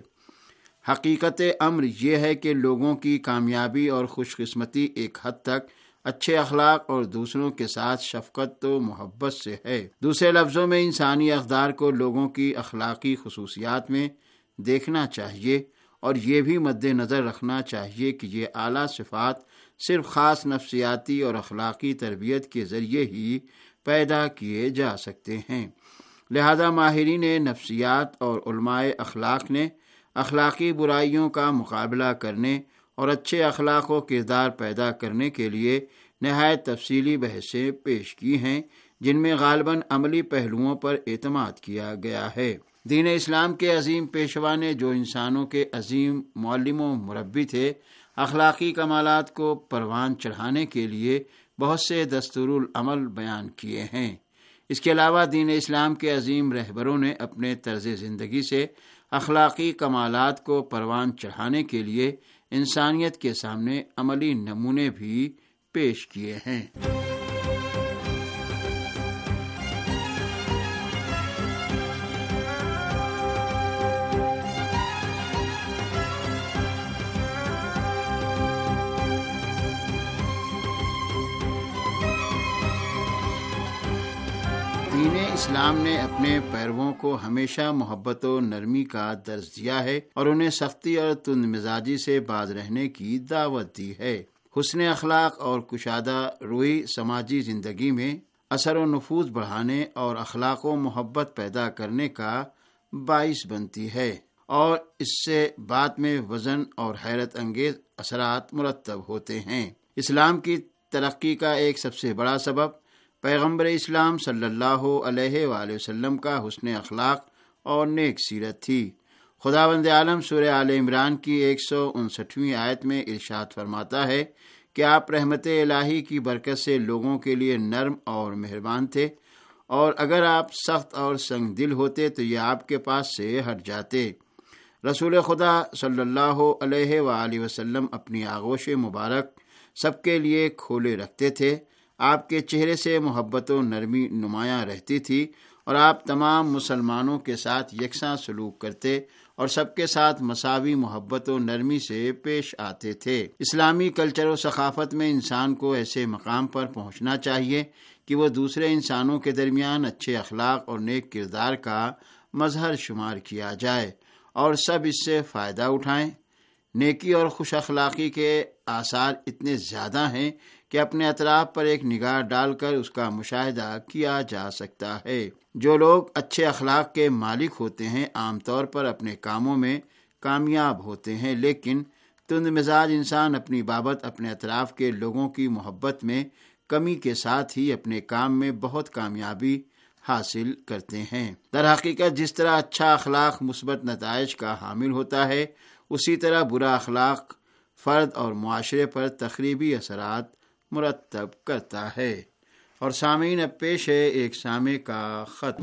حقیقت امر یہ ہے کہ لوگوں کی کامیابی اور خوش قسمتی ایک حد تک اچھے اخلاق اور دوسروں کے ساتھ شفقت و محبت سے ہے۔ دوسرے لفظوں میں انسانی اقدار کو لوگوں کی اخلاقی خصوصیات میں دیکھنا چاہیے اور یہ بھی مد نظر رکھنا چاہیے کہ یہ اعلیٰ صفات صرف خاص نفسیاتی اور اخلاقی تربیت کے ذریعے ہی پیدا کیے جا سکتے ہیں۔ لہذا ماہرین نفسیات اور علماء اخلاق نے اخلاقی برائیوں کا مقابلہ کرنے اور اچھے اخلاق و کردار پیدا کرنے کے لیے نہایت تفصیلی بحثیں پیش کی ہیں، جن میں غالباً عملی پہلوؤں پر اعتماد کیا گیا ہے۔ دین اسلام کے عظیم پیشوا نے جو انسانوں کے عظیم معلم و مربی تھے، اخلاقی کمالات کو پروان چڑھانے کے لیے بہت سے دستور العمل بیان کیے ہیں۔ اس کے علاوہ دین اسلام کے عظیم رہبروں نے اپنے طرز زندگی سے اخلاقی کمالات کو پروان چڑھانے کے لیے انسانیت کے سامنے عملی نمونے بھی پیش کیے ہیں۔ دین اسلام نے اپنے پیرووں کو ہمیشہ محبت و نرمی کا درس دیا ہے اور انہیں سختی اور تند مزاجی سے باز رہنے کی دعوت دی ہے۔ حسن اخلاق اور کشادہ روی سماجی زندگی میں اثر و نفوذ بڑھانے اور اخلاق و محبت پیدا کرنے کا باعث بنتی ہے اور اس سے بعد میں وزن اور حیرت انگیز اثرات مرتب ہوتے ہیں۔ اسلام کی ترقی کا ایک سب سے بڑا سبب پیغمبر اسلام صلی اللہ علیہ وآلہ وسلم کا حسن اخلاق اور نیک سیرت تھی۔ خداوند عالم سورہ آل عمران کی ایک سو انسٹھویں آیت میں ارشاد فرماتا ہے کہ آپ رحمت الہی کی برکت سے لوگوں کے لیے نرم اور مہربان تھے، اور اگر آپ سخت اور سنگ دل ہوتے تو یہ آپ کے پاس سے ہٹ جاتے۔ رسول خدا صلی اللہ علیہ وآلہ وسلم اپنی آغوش مبارک سب کے لیے کھولے رکھتے تھے۔ آپ کے چہرے سے محبت و نرمی نمایاں رہتی تھی اور آپ تمام مسلمانوں کے ساتھ یکساں سلوک کرتے اور سب کے ساتھ مساوی محبت و نرمی سے پیش آتے تھے۔ اسلامی کلچر و ثقافت میں انسان کو ایسے مقام پر پہنچنا چاہیے کہ وہ دوسرے انسانوں کے درمیان اچھے اخلاق اور نیک کردار کا مظہر شمار کیا جائے اور سب اس سے فائدہ اٹھائیں۔ نیکی اور خوش اخلاقی کے آثار اتنے زیادہ ہیں کہ اپنے اطراف پر ایک نگاہ ڈال کر اس کا مشاہدہ کیا جا سکتا ہے۔ جو لوگ اچھے اخلاق کے مالک ہوتے ہیں عام طور پر اپنے کاموں میں کامیاب ہوتے ہیں، لیکن تند مزاج انسان اپنی بابت اپنے اطراف کے لوگوں کی محبت میں کمی کے ساتھ ہی اپنے کام میں بہت کامیابی حاصل کرتے ہیں۔ در حقیقت جس طرح اچھا اخلاق مثبت نتائج کا حامل ہوتا ہے، اسی طرح برا اخلاق فرد اور معاشرے پر تخریبی اثرات مرتب کرتا ہے۔ اور سامعین، اب پیش ہے ایک سامع کا خط۔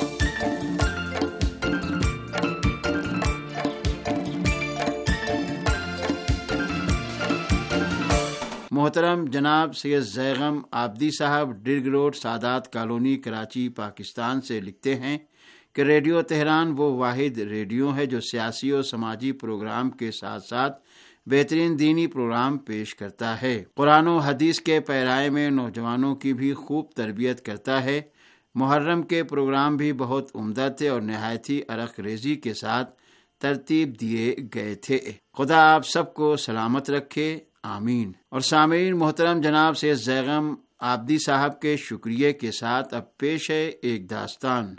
محترم جناب سید Zaigham Abidi sahib, drug road, Sadat colony, Karachi, Pakistan سے لکھتے ہیں کہ ریڈیو تہران وہ واحد ریڈیو ہے جو سیاسی اور سماجی پروگرام کے ساتھ ساتھ بہترین دینی پروگرام پیش کرتا ہے۔ قرآن و حدیث کے پیرائے میں نوجوانوں کی بھی خوب تربیت کرتا ہے۔ محرم کے پروگرام بھی بہت عمدہ تھے اور نہایت ہی عرق ریزی کے ساتھ ترتیب دیے گئے تھے۔ خدا آپ سب کو سلامت رکھے، آمین۔ اور سامعین، محترم جناب سید زیغم آبدی صاحب کے شکریہ کے ساتھ اب پیش ہے ایک داستان۔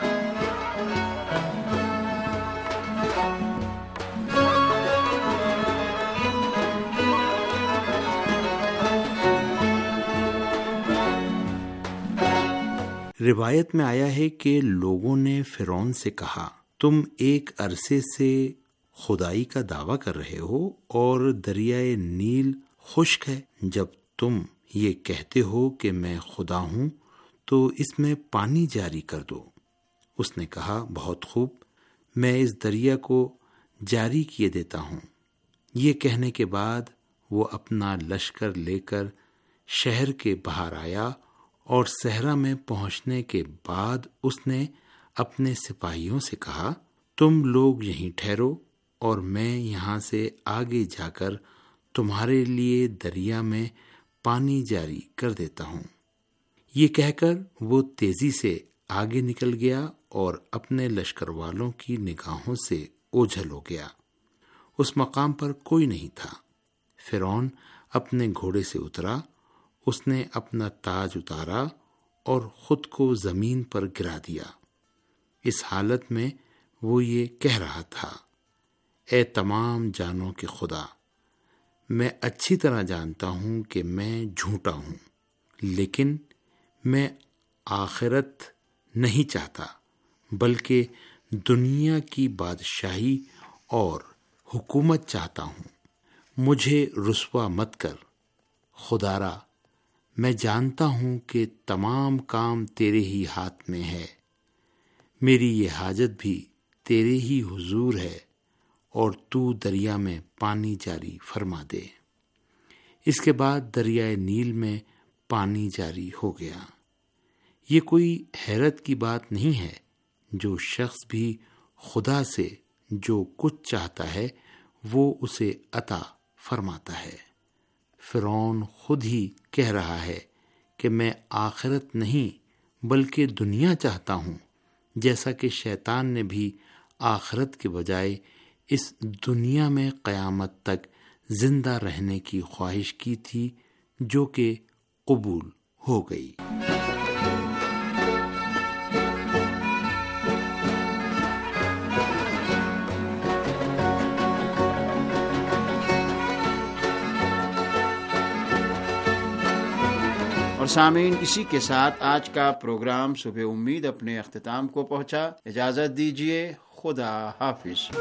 روایت میں آیا ہے کہ لوگوں نے فرعون سے کہا، تم ایک عرصے سے خدائی کا دعویٰ کر رہے ہو اور دریائے نیل خشک ہے۔ جب تم یہ کہتے ہو کہ میں خدا ہوں تو اس میں پانی جاری کر دو۔ اس نے کہا، بہت خوب، میں اس دریا کو جاری کیے دیتا ہوں۔ یہ کہنے کے بعد وہ اپنا لشکر لے کر شہر کے باہر آیا اور صحرا میں پہنچنے کے بعد اس نے اپنے سپاہیوں سے کہا، تم لوگ یہیں ٹھہرو اور میں یہاں سے آگے جا کر تمہارے لیے دریا میں پانی جاری کر دیتا ہوں۔ یہ کہہ کر وہ تیزی سے آگے نکل گیا اور اپنے لشکر والوں کی نگاہوں سے اوجھل ہو گیا۔ اس مقام پر کوئی نہیں تھا۔ فرعون اپنے گھوڑے سے اترا، اس نے اپنا تاج اتارا اور خود کو زمین پر گرا دیا۔ اس حالت میں وہ یہ کہہ رہا تھا، اے تمام جانوں کے خدا، میں اچھی طرح جانتا ہوں کہ میں جھوٹا ہوں، لیکن میں آخرت نہیں چاہتا بلکہ دنیا کی بادشاہی اور حکومت چاہتا ہوں۔ مجھے رسوا مت کر خدارا، میں جانتا ہوں کہ تمام کام تیرے ہی ہاتھ میں ہے، میری یہ حاجت بھی تیرے ہی حضور ہے اور تو دریا میں پانی جاری فرما دے۔ اس کے بعد دریائے نیل میں پانی جاری ہو گیا۔ یہ کوئی حیرت کی بات نہیں ہے، جو شخص بھی خدا سے جو کچھ چاہتا ہے وہ اسے عطا فرماتا ہے۔ فرعون خود ہی کہہ رہا ہے کہ میں آخرت نہیں بلکہ دنیا چاہتا ہوں، جیسا کہ شیطان نے بھی آخرت کے بجائے اس دنیا میں قیامت تک زندہ رہنے کی خواہش کی تھی، جو کہ قبول ہو گئی۔ اور سامعین، اسی کے ساتھ آج کا پروگرام صبح امید اپنے اختتام کو پہنچا۔ اجازت دیجیے، خدا حافظ۔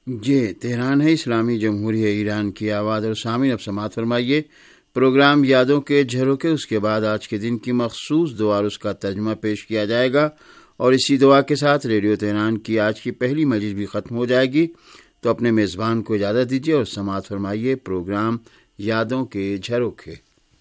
یہ تہران ہے، اسلامی جمہوریہ ایران کی آواز۔ اور سامعین اب سماعت فرمائیے پروگرام یادوں کے جھروکے، اس کے بعد آج کے دن کی مخصوص دعا اور اس کا ترجمہ پیش کیا جائے گا، اور اسی دعا کے ساتھ ریڈیو تہران کی آج کی پہلی مجلس بھی ختم ہو جائے گی۔ تو اپنے میزبان کو اجازت دیجیے اور سماعت فرمائیے پروگرام یادوں کے جھروکے۔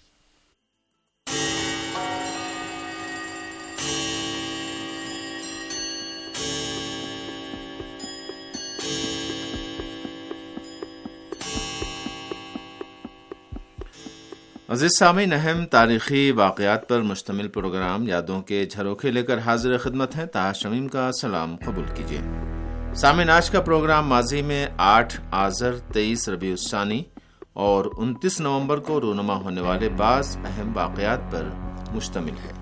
عزیز سامعین، اہم تاریخی واقعات پر مشتمل پروگرام یادوں کے جھروکے لے کر حاضر خدمت ہیں۔ طاہر شمیم کا سلام قبول کیجیے۔ سامعین، آج کا پروگرام ماضی میں آٹھ آذر تیئیس ربیع الثانی اور انتیس نومبر کو رونما ہونے والے بعض اہم واقعات پر مشتمل ہے۔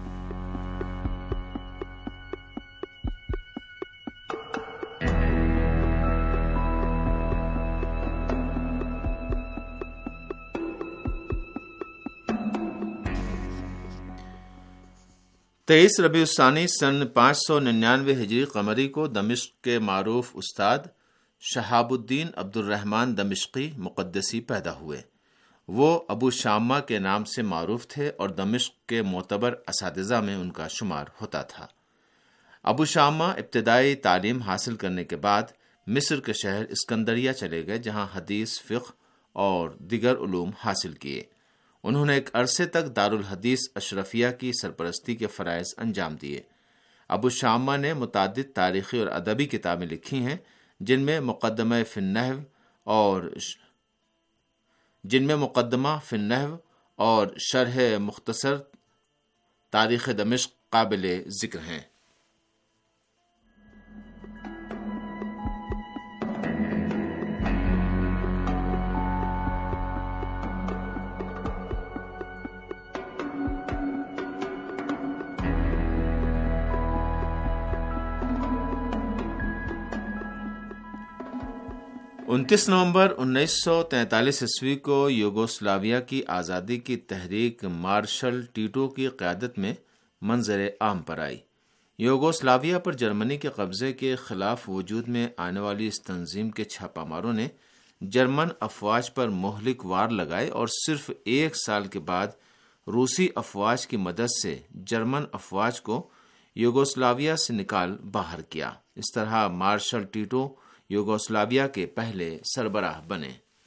تیئیس ربیع الثانی سن پانچ سو ننانوے ہجری قمری کو دمشق کے معروف استاد شہاب الدین عبد الرحمن دمشقی مقدسی پیدا ہوئے۔ وہ ابو شامہ کے نام سے معروف تھے اور دمشق کے معتبر اساتذہ میں ان کا شمار ہوتا تھا۔ ابو شامہ ابتدائی تعلیم حاصل کرنے کے بعد مصر کے شہر اسکندریہ چلے گئے، جہاں حدیث، فقہ اور دیگر علوم حاصل کیے۔ انہوں نے ایک عرصے تک دارالحدیث اشرفیہ کی سرپرستی کے فرائض انجام دیے۔ ابو شامہ نے متعدد تاریخی اور ادبی کتابیں لکھی ہیں، جن میں مقدمہ فی النحو اور جن میں مقدمہ فی النحو اور شرح مختصر تاریخ دمشق قابل ذکر ہیں۔ انتیس نومبر انیس سو تینتالیس عیسوی کو یوگوسلاویا کی آزادی کی تحریک مارشل ٹیٹو کی قیادت میں منظر عام پر آئی۔ یوگوسلاویا پر جرمنی کے قبضے کے خلاف وجود میں آنے والی اس تنظیم کے چھاپہ ماروں نے جرمن افواج پر مہلک وار لگائے اور صرف ایک سال کے بعد روسی افواج کی مدد سے جرمن افواج کو یوگوسلاویا سے نکال باہر کیا۔ اس طرح مارشل ٹیٹو یوگوسلاویا کے پہلے سربراہ بنے۔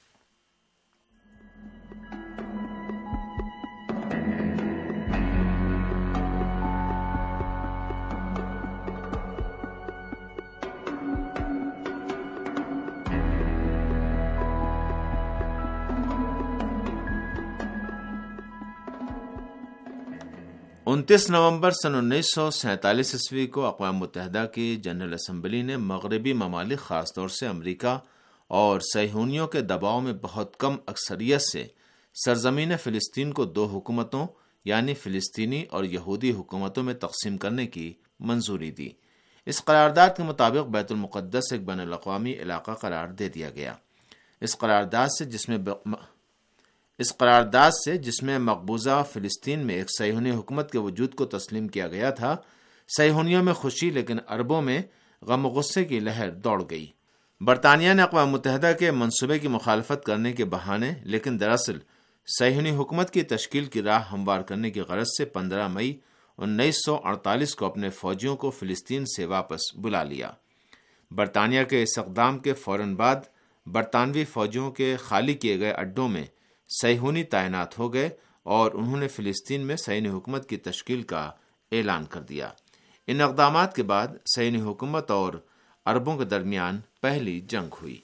انتیس نومبر سن انیس سو سینتالیس عیسوی کو اقوام متحدہ کی جنرل اسمبلی نے مغربی ممالک، خاص طور سے امریکہ اور صہیونیوں کے دباؤ میں بہت کم اکثریت سے سرزمین فلسطین کو دو حکومتوں یعنی فلسطینی اور یہودی حکومتوں میں تقسیم کرنے کی منظوری دی۔ اس قرارداد کے مطابق بیت المقدس ایک بین الاقوامی علاقہ قرار دے دیا گیا۔ اس قرارداد سے جس میں ب... اس قرارداد سے جس میں مقبوضہ فلسطین میں ایک صہیونی حکومت کے وجود کو تسلیم کیا گیا تھا، صہیونیوں میں خوشی لیکن عربوں میں غم و غصے کی لہر دوڑ گئی۔ برطانیہ نے اقوام متحدہ کے منصوبے کی مخالفت کرنے کے بہانے لیکن دراصل صہیونی حکومت کی تشکیل کی راہ ہموار کرنے کی غرض سے پندرہ مئی انیس سو اڑتالیس کو اپنے فوجیوں کو فلسطین سے واپس بلا لیا۔ برطانیہ کے اس اقدام کے فوراً بعد برطانوی فوجیوں کے خالی کیے گئے اڈوں میں صہیونی تعینات ہو گئے اور انہوں نے فلسطین میں صہیونی حکومت کی تشکیل کا اعلان کر دیا۔ ان اقدامات کے بعد صہیونی حکومت اور عربوں کے درمیان پہلی جنگ ہوئی۔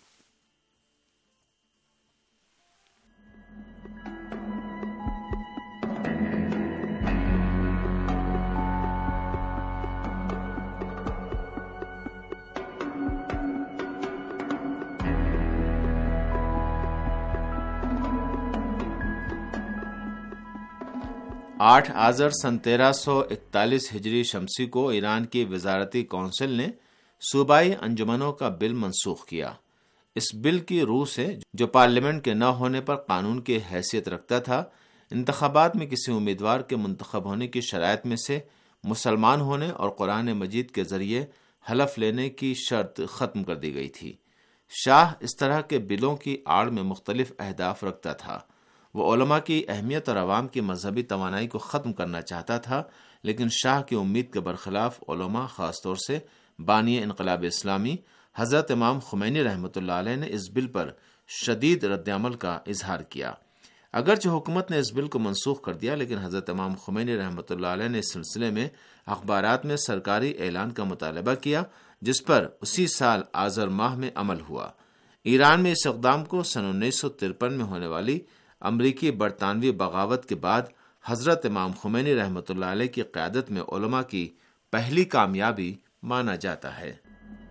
آٹھ آذر سن تیرہ سو اکتالیس ہجری شمسی کو ایران کی وزارتی کونسل نے صوبائی انجمنوں کا بل منسوخ کیا۔ اس بل کی روح سے، جو پارلیمنٹ کے نہ ہونے پر قانون کی حیثیت رکھتا تھا، انتخابات میں کسی امیدوار کے منتخب ہونے کی شرائط میں سے مسلمان ہونے اور قرآن مجید کے ذریعے حلف لینے کی شرط ختم کر دی گئی تھی۔ شاہ اس طرح کے بلوں کی آڑ میں مختلف اہداف رکھتا تھا۔ وہ علماء کی اہمیت اور عوام کی مذہبی توانائی کو ختم کرنا چاہتا تھا، لیکن شاہ کی امید کے برخلاف علماء، خاص طور سے بانی انقلاب اسلامی حضرت امام خمینی رحمۃ اللہ علیہ نے اس بل پر شدید رد عمل کا اظہار کیا۔ اگرچہ حکومت نے اس بل کو منسوخ کر دیا، لیکن حضرت امام خمینی رحمۃ اللہ علیہ نے اس سلسلے میں اخبارات میں سرکاری اعلان کا مطالبہ کیا، جس پر اسی سال آذر ماہ میں عمل ہوا۔ ایران میں اس اقدام کو سن انیس سو ترپن میں ہونے والی امریکی برطانوی بغاوت کے بعد حضرت امام خمینی رحمۃ اللہ علیہ کی قیادت میں علماء کی پہلی کامیابی مانا جاتا ہے۔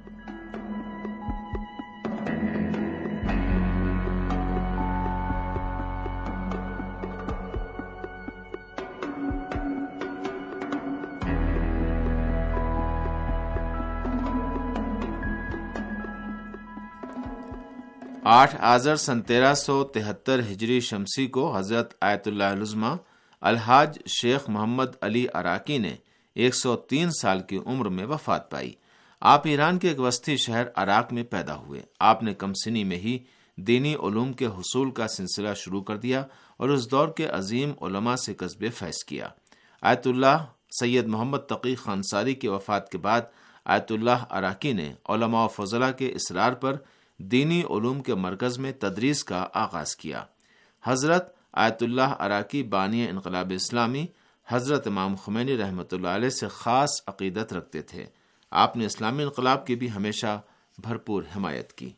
آٹھ آذر سن تیرہ سو تہتر ہجری شمسی کو حضرت آیت اللہ العظمی الحاج شیخ محمد علی عراقی نے ایک سو تین سال کی عمر میں وفات پائی۔ آپ ایران کے ایک وسطی شہر عراق میں پیدا ہوئے۔ آپ نے کم سنی میں ہی دینی علوم کے حصول کا سلسلہ شروع کر دیا اور اس دور کے عظیم علماء سے کسب فیض کیا۔ آیت اللہ سید محمد تقی خانساری کی وفات کے بعد آیت اللہ عراقی نے علماء و فضلاء کے اصرار پر دینی علوم کے مرکز میں تدریس کا آغاز کیا۔ حضرت آیت اللہ عراقی بانی انقلاب اسلامی حضرت امام خمینی رحمۃ اللہ علیہ سے خاص عقیدت رکھتے تھے۔ آپ نے اسلامی انقلاب کی بھی ہمیشہ بھرپور حمایت کی۔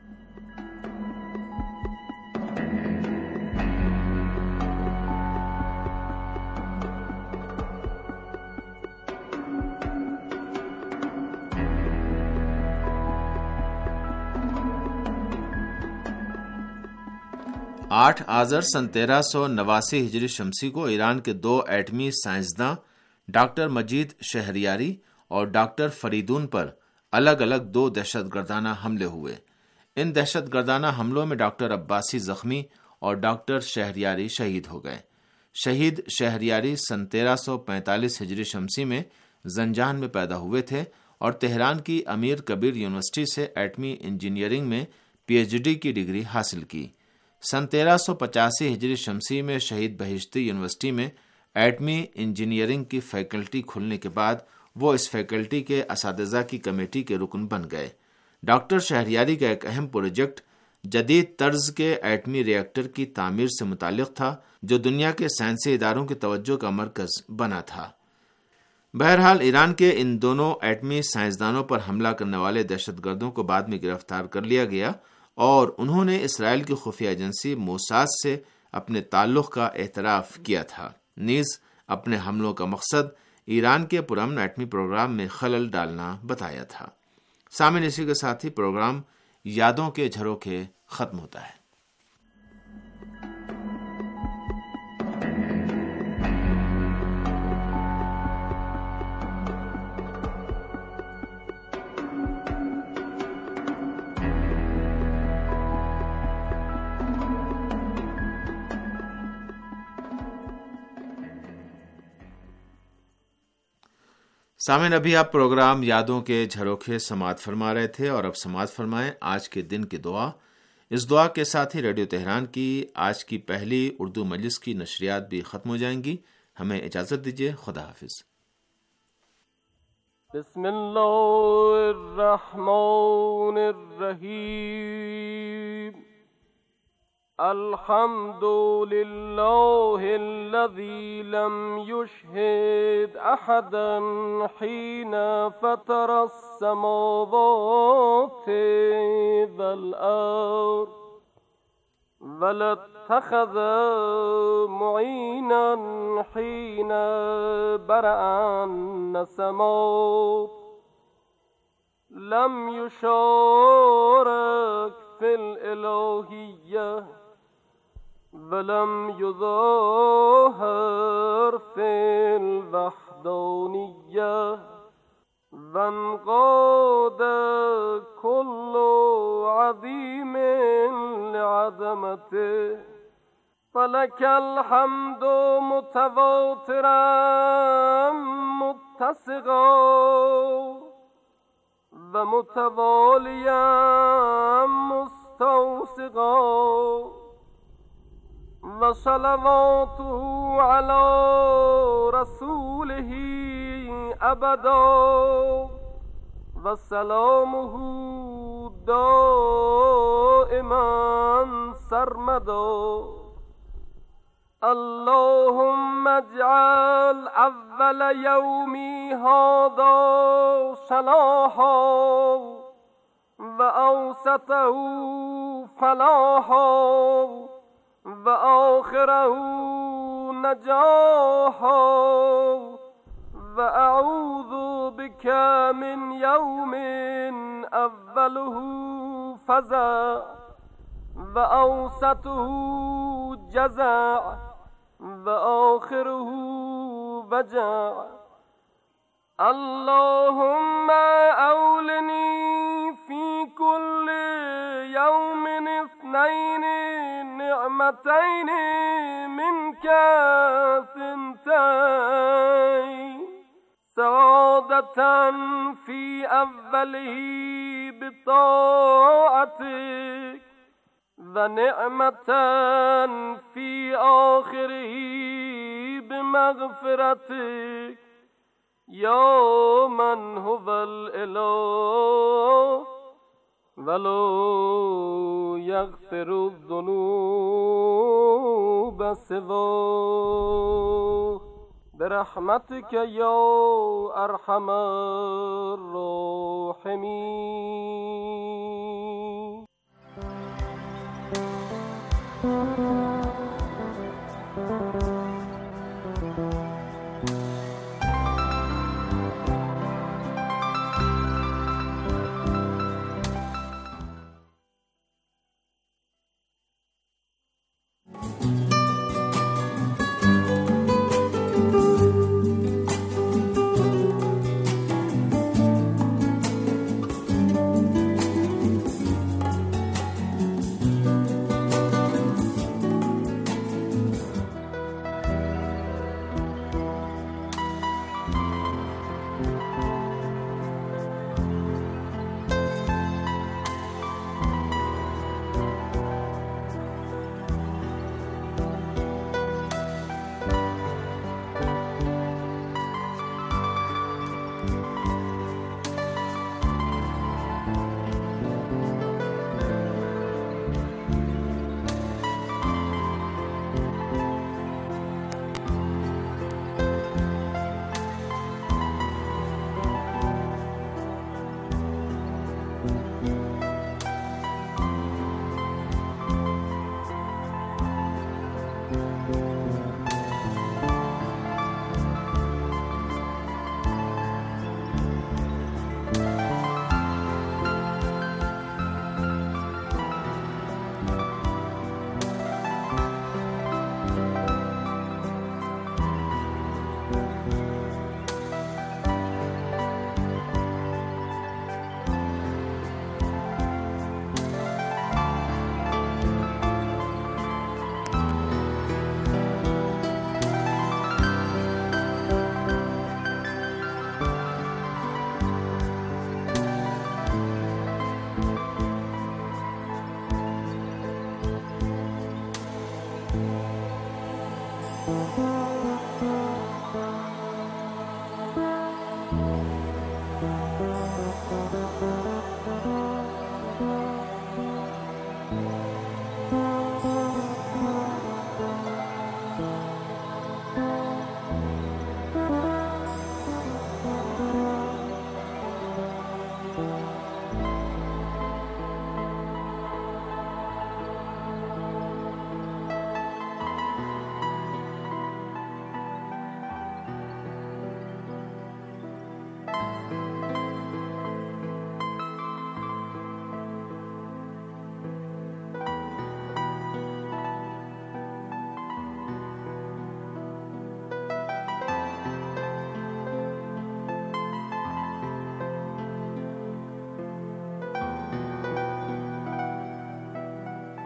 آٹھ آذر سن تیرہ سو نواسی ہجری شمسی کو ایران کے دو ایٹمی سائنسداں ڈاکٹر مجید شہریاری اور ڈاکٹر فریدون پر الگ الگ دو دہشت گردانہ حملے ہوئے۔ ان دہشت گردانہ حملوں میں ڈاکٹر عباسی زخمی اور ڈاکٹر شہریاری شہید ہو گئے۔ شہید شہریاری سن تیرہ سو پینتالیس ہجری شمسی میں زنجان میں پیدا ہوئے تھے اور تہران کی امیر کبیر یونیورسٹی سے ایٹمی انجینئرنگ میں پی ایچ ڈی کی ڈگری حاصل کی۔ سن تیرہ سو پچاسی ہجری شمسی میں شہید بہشتی یونیورسٹی میں ایٹمی انجینئرنگ کی فیکلٹی کھلنے کے بعد وہ اس فیکلٹی کے اساتذہ کی کمیٹی کے رکن بن گئے۔ ڈاکٹر شہریاری کا ایک اہم پروجیکٹ جدید طرز کے ایٹمی ری ایکٹر کی تعمیر سے متعلق تھا، جو دنیا کے سائنسی اداروں کی توجہ کا مرکز بنا تھا۔ بہرحال ایران کے ان دونوں ایٹمی سائنسدانوں پر حملہ کرنے والے دہشت گردوں کو بعد میں گرفتار کر لیا گیا اور انہوں نے اسرائیل کی خفیہ ایجنسی موساد سے اپنے تعلق کا اعتراف کیا تھا، نیز اپنے حملوں کا مقصد ایران کے پرامن ایٹمی پروگرام میں خلل ڈالنا بتایا تھا۔ سامعین، اسی کے ساتھ ہی پروگرام یادوں کے جھروکے ختم ہوتا ہے۔ سامعین، ابھی آپ پروگرام یادوں کے جھروکے سماعت فرما رہے تھے اور اب سماعت فرمائیں آج کے دن کی دعا۔ اس دعا کے ساتھ ہی ریڈیو تہران کی آج کی پہلی اردو مجلس کی نشریات بھی ختم ہو جائیں گی۔ ہمیں اجازت دیجیے، خدا حافظ۔ بسم اللہ الرحمن الرحیم۔ الحمد للہ الذی لم یشہد احدا حین فطر السماوات والارض ولا اتخذ معینا حین برأ السماوات لم یشارک فی الالوہیہ ولم يظاهر في الوحدانية وانقاد كل عظيم لعظمته فلك الحمد متواترا متسقا و متوالیا مستوثقا و صلواته علی رسوله ابدا و سلامه دائما سرمدا. اللهم اجعل اول یومی هذا صلاحا و اوسطه فلاحا و آخره نجاحا و اعوذ بک من یوم اوله فزع و اوسطه جزع و آخره وجع. اللهم اولنی فی کل یوم اثنین نعمتین منک ثنتین سعادة فی اوله بطاعتک و نعمة فی آخره بمغفرتک یا من هو الاله ولو یغفر الذنوب سواه برحمتک یا ارحم الراحمین.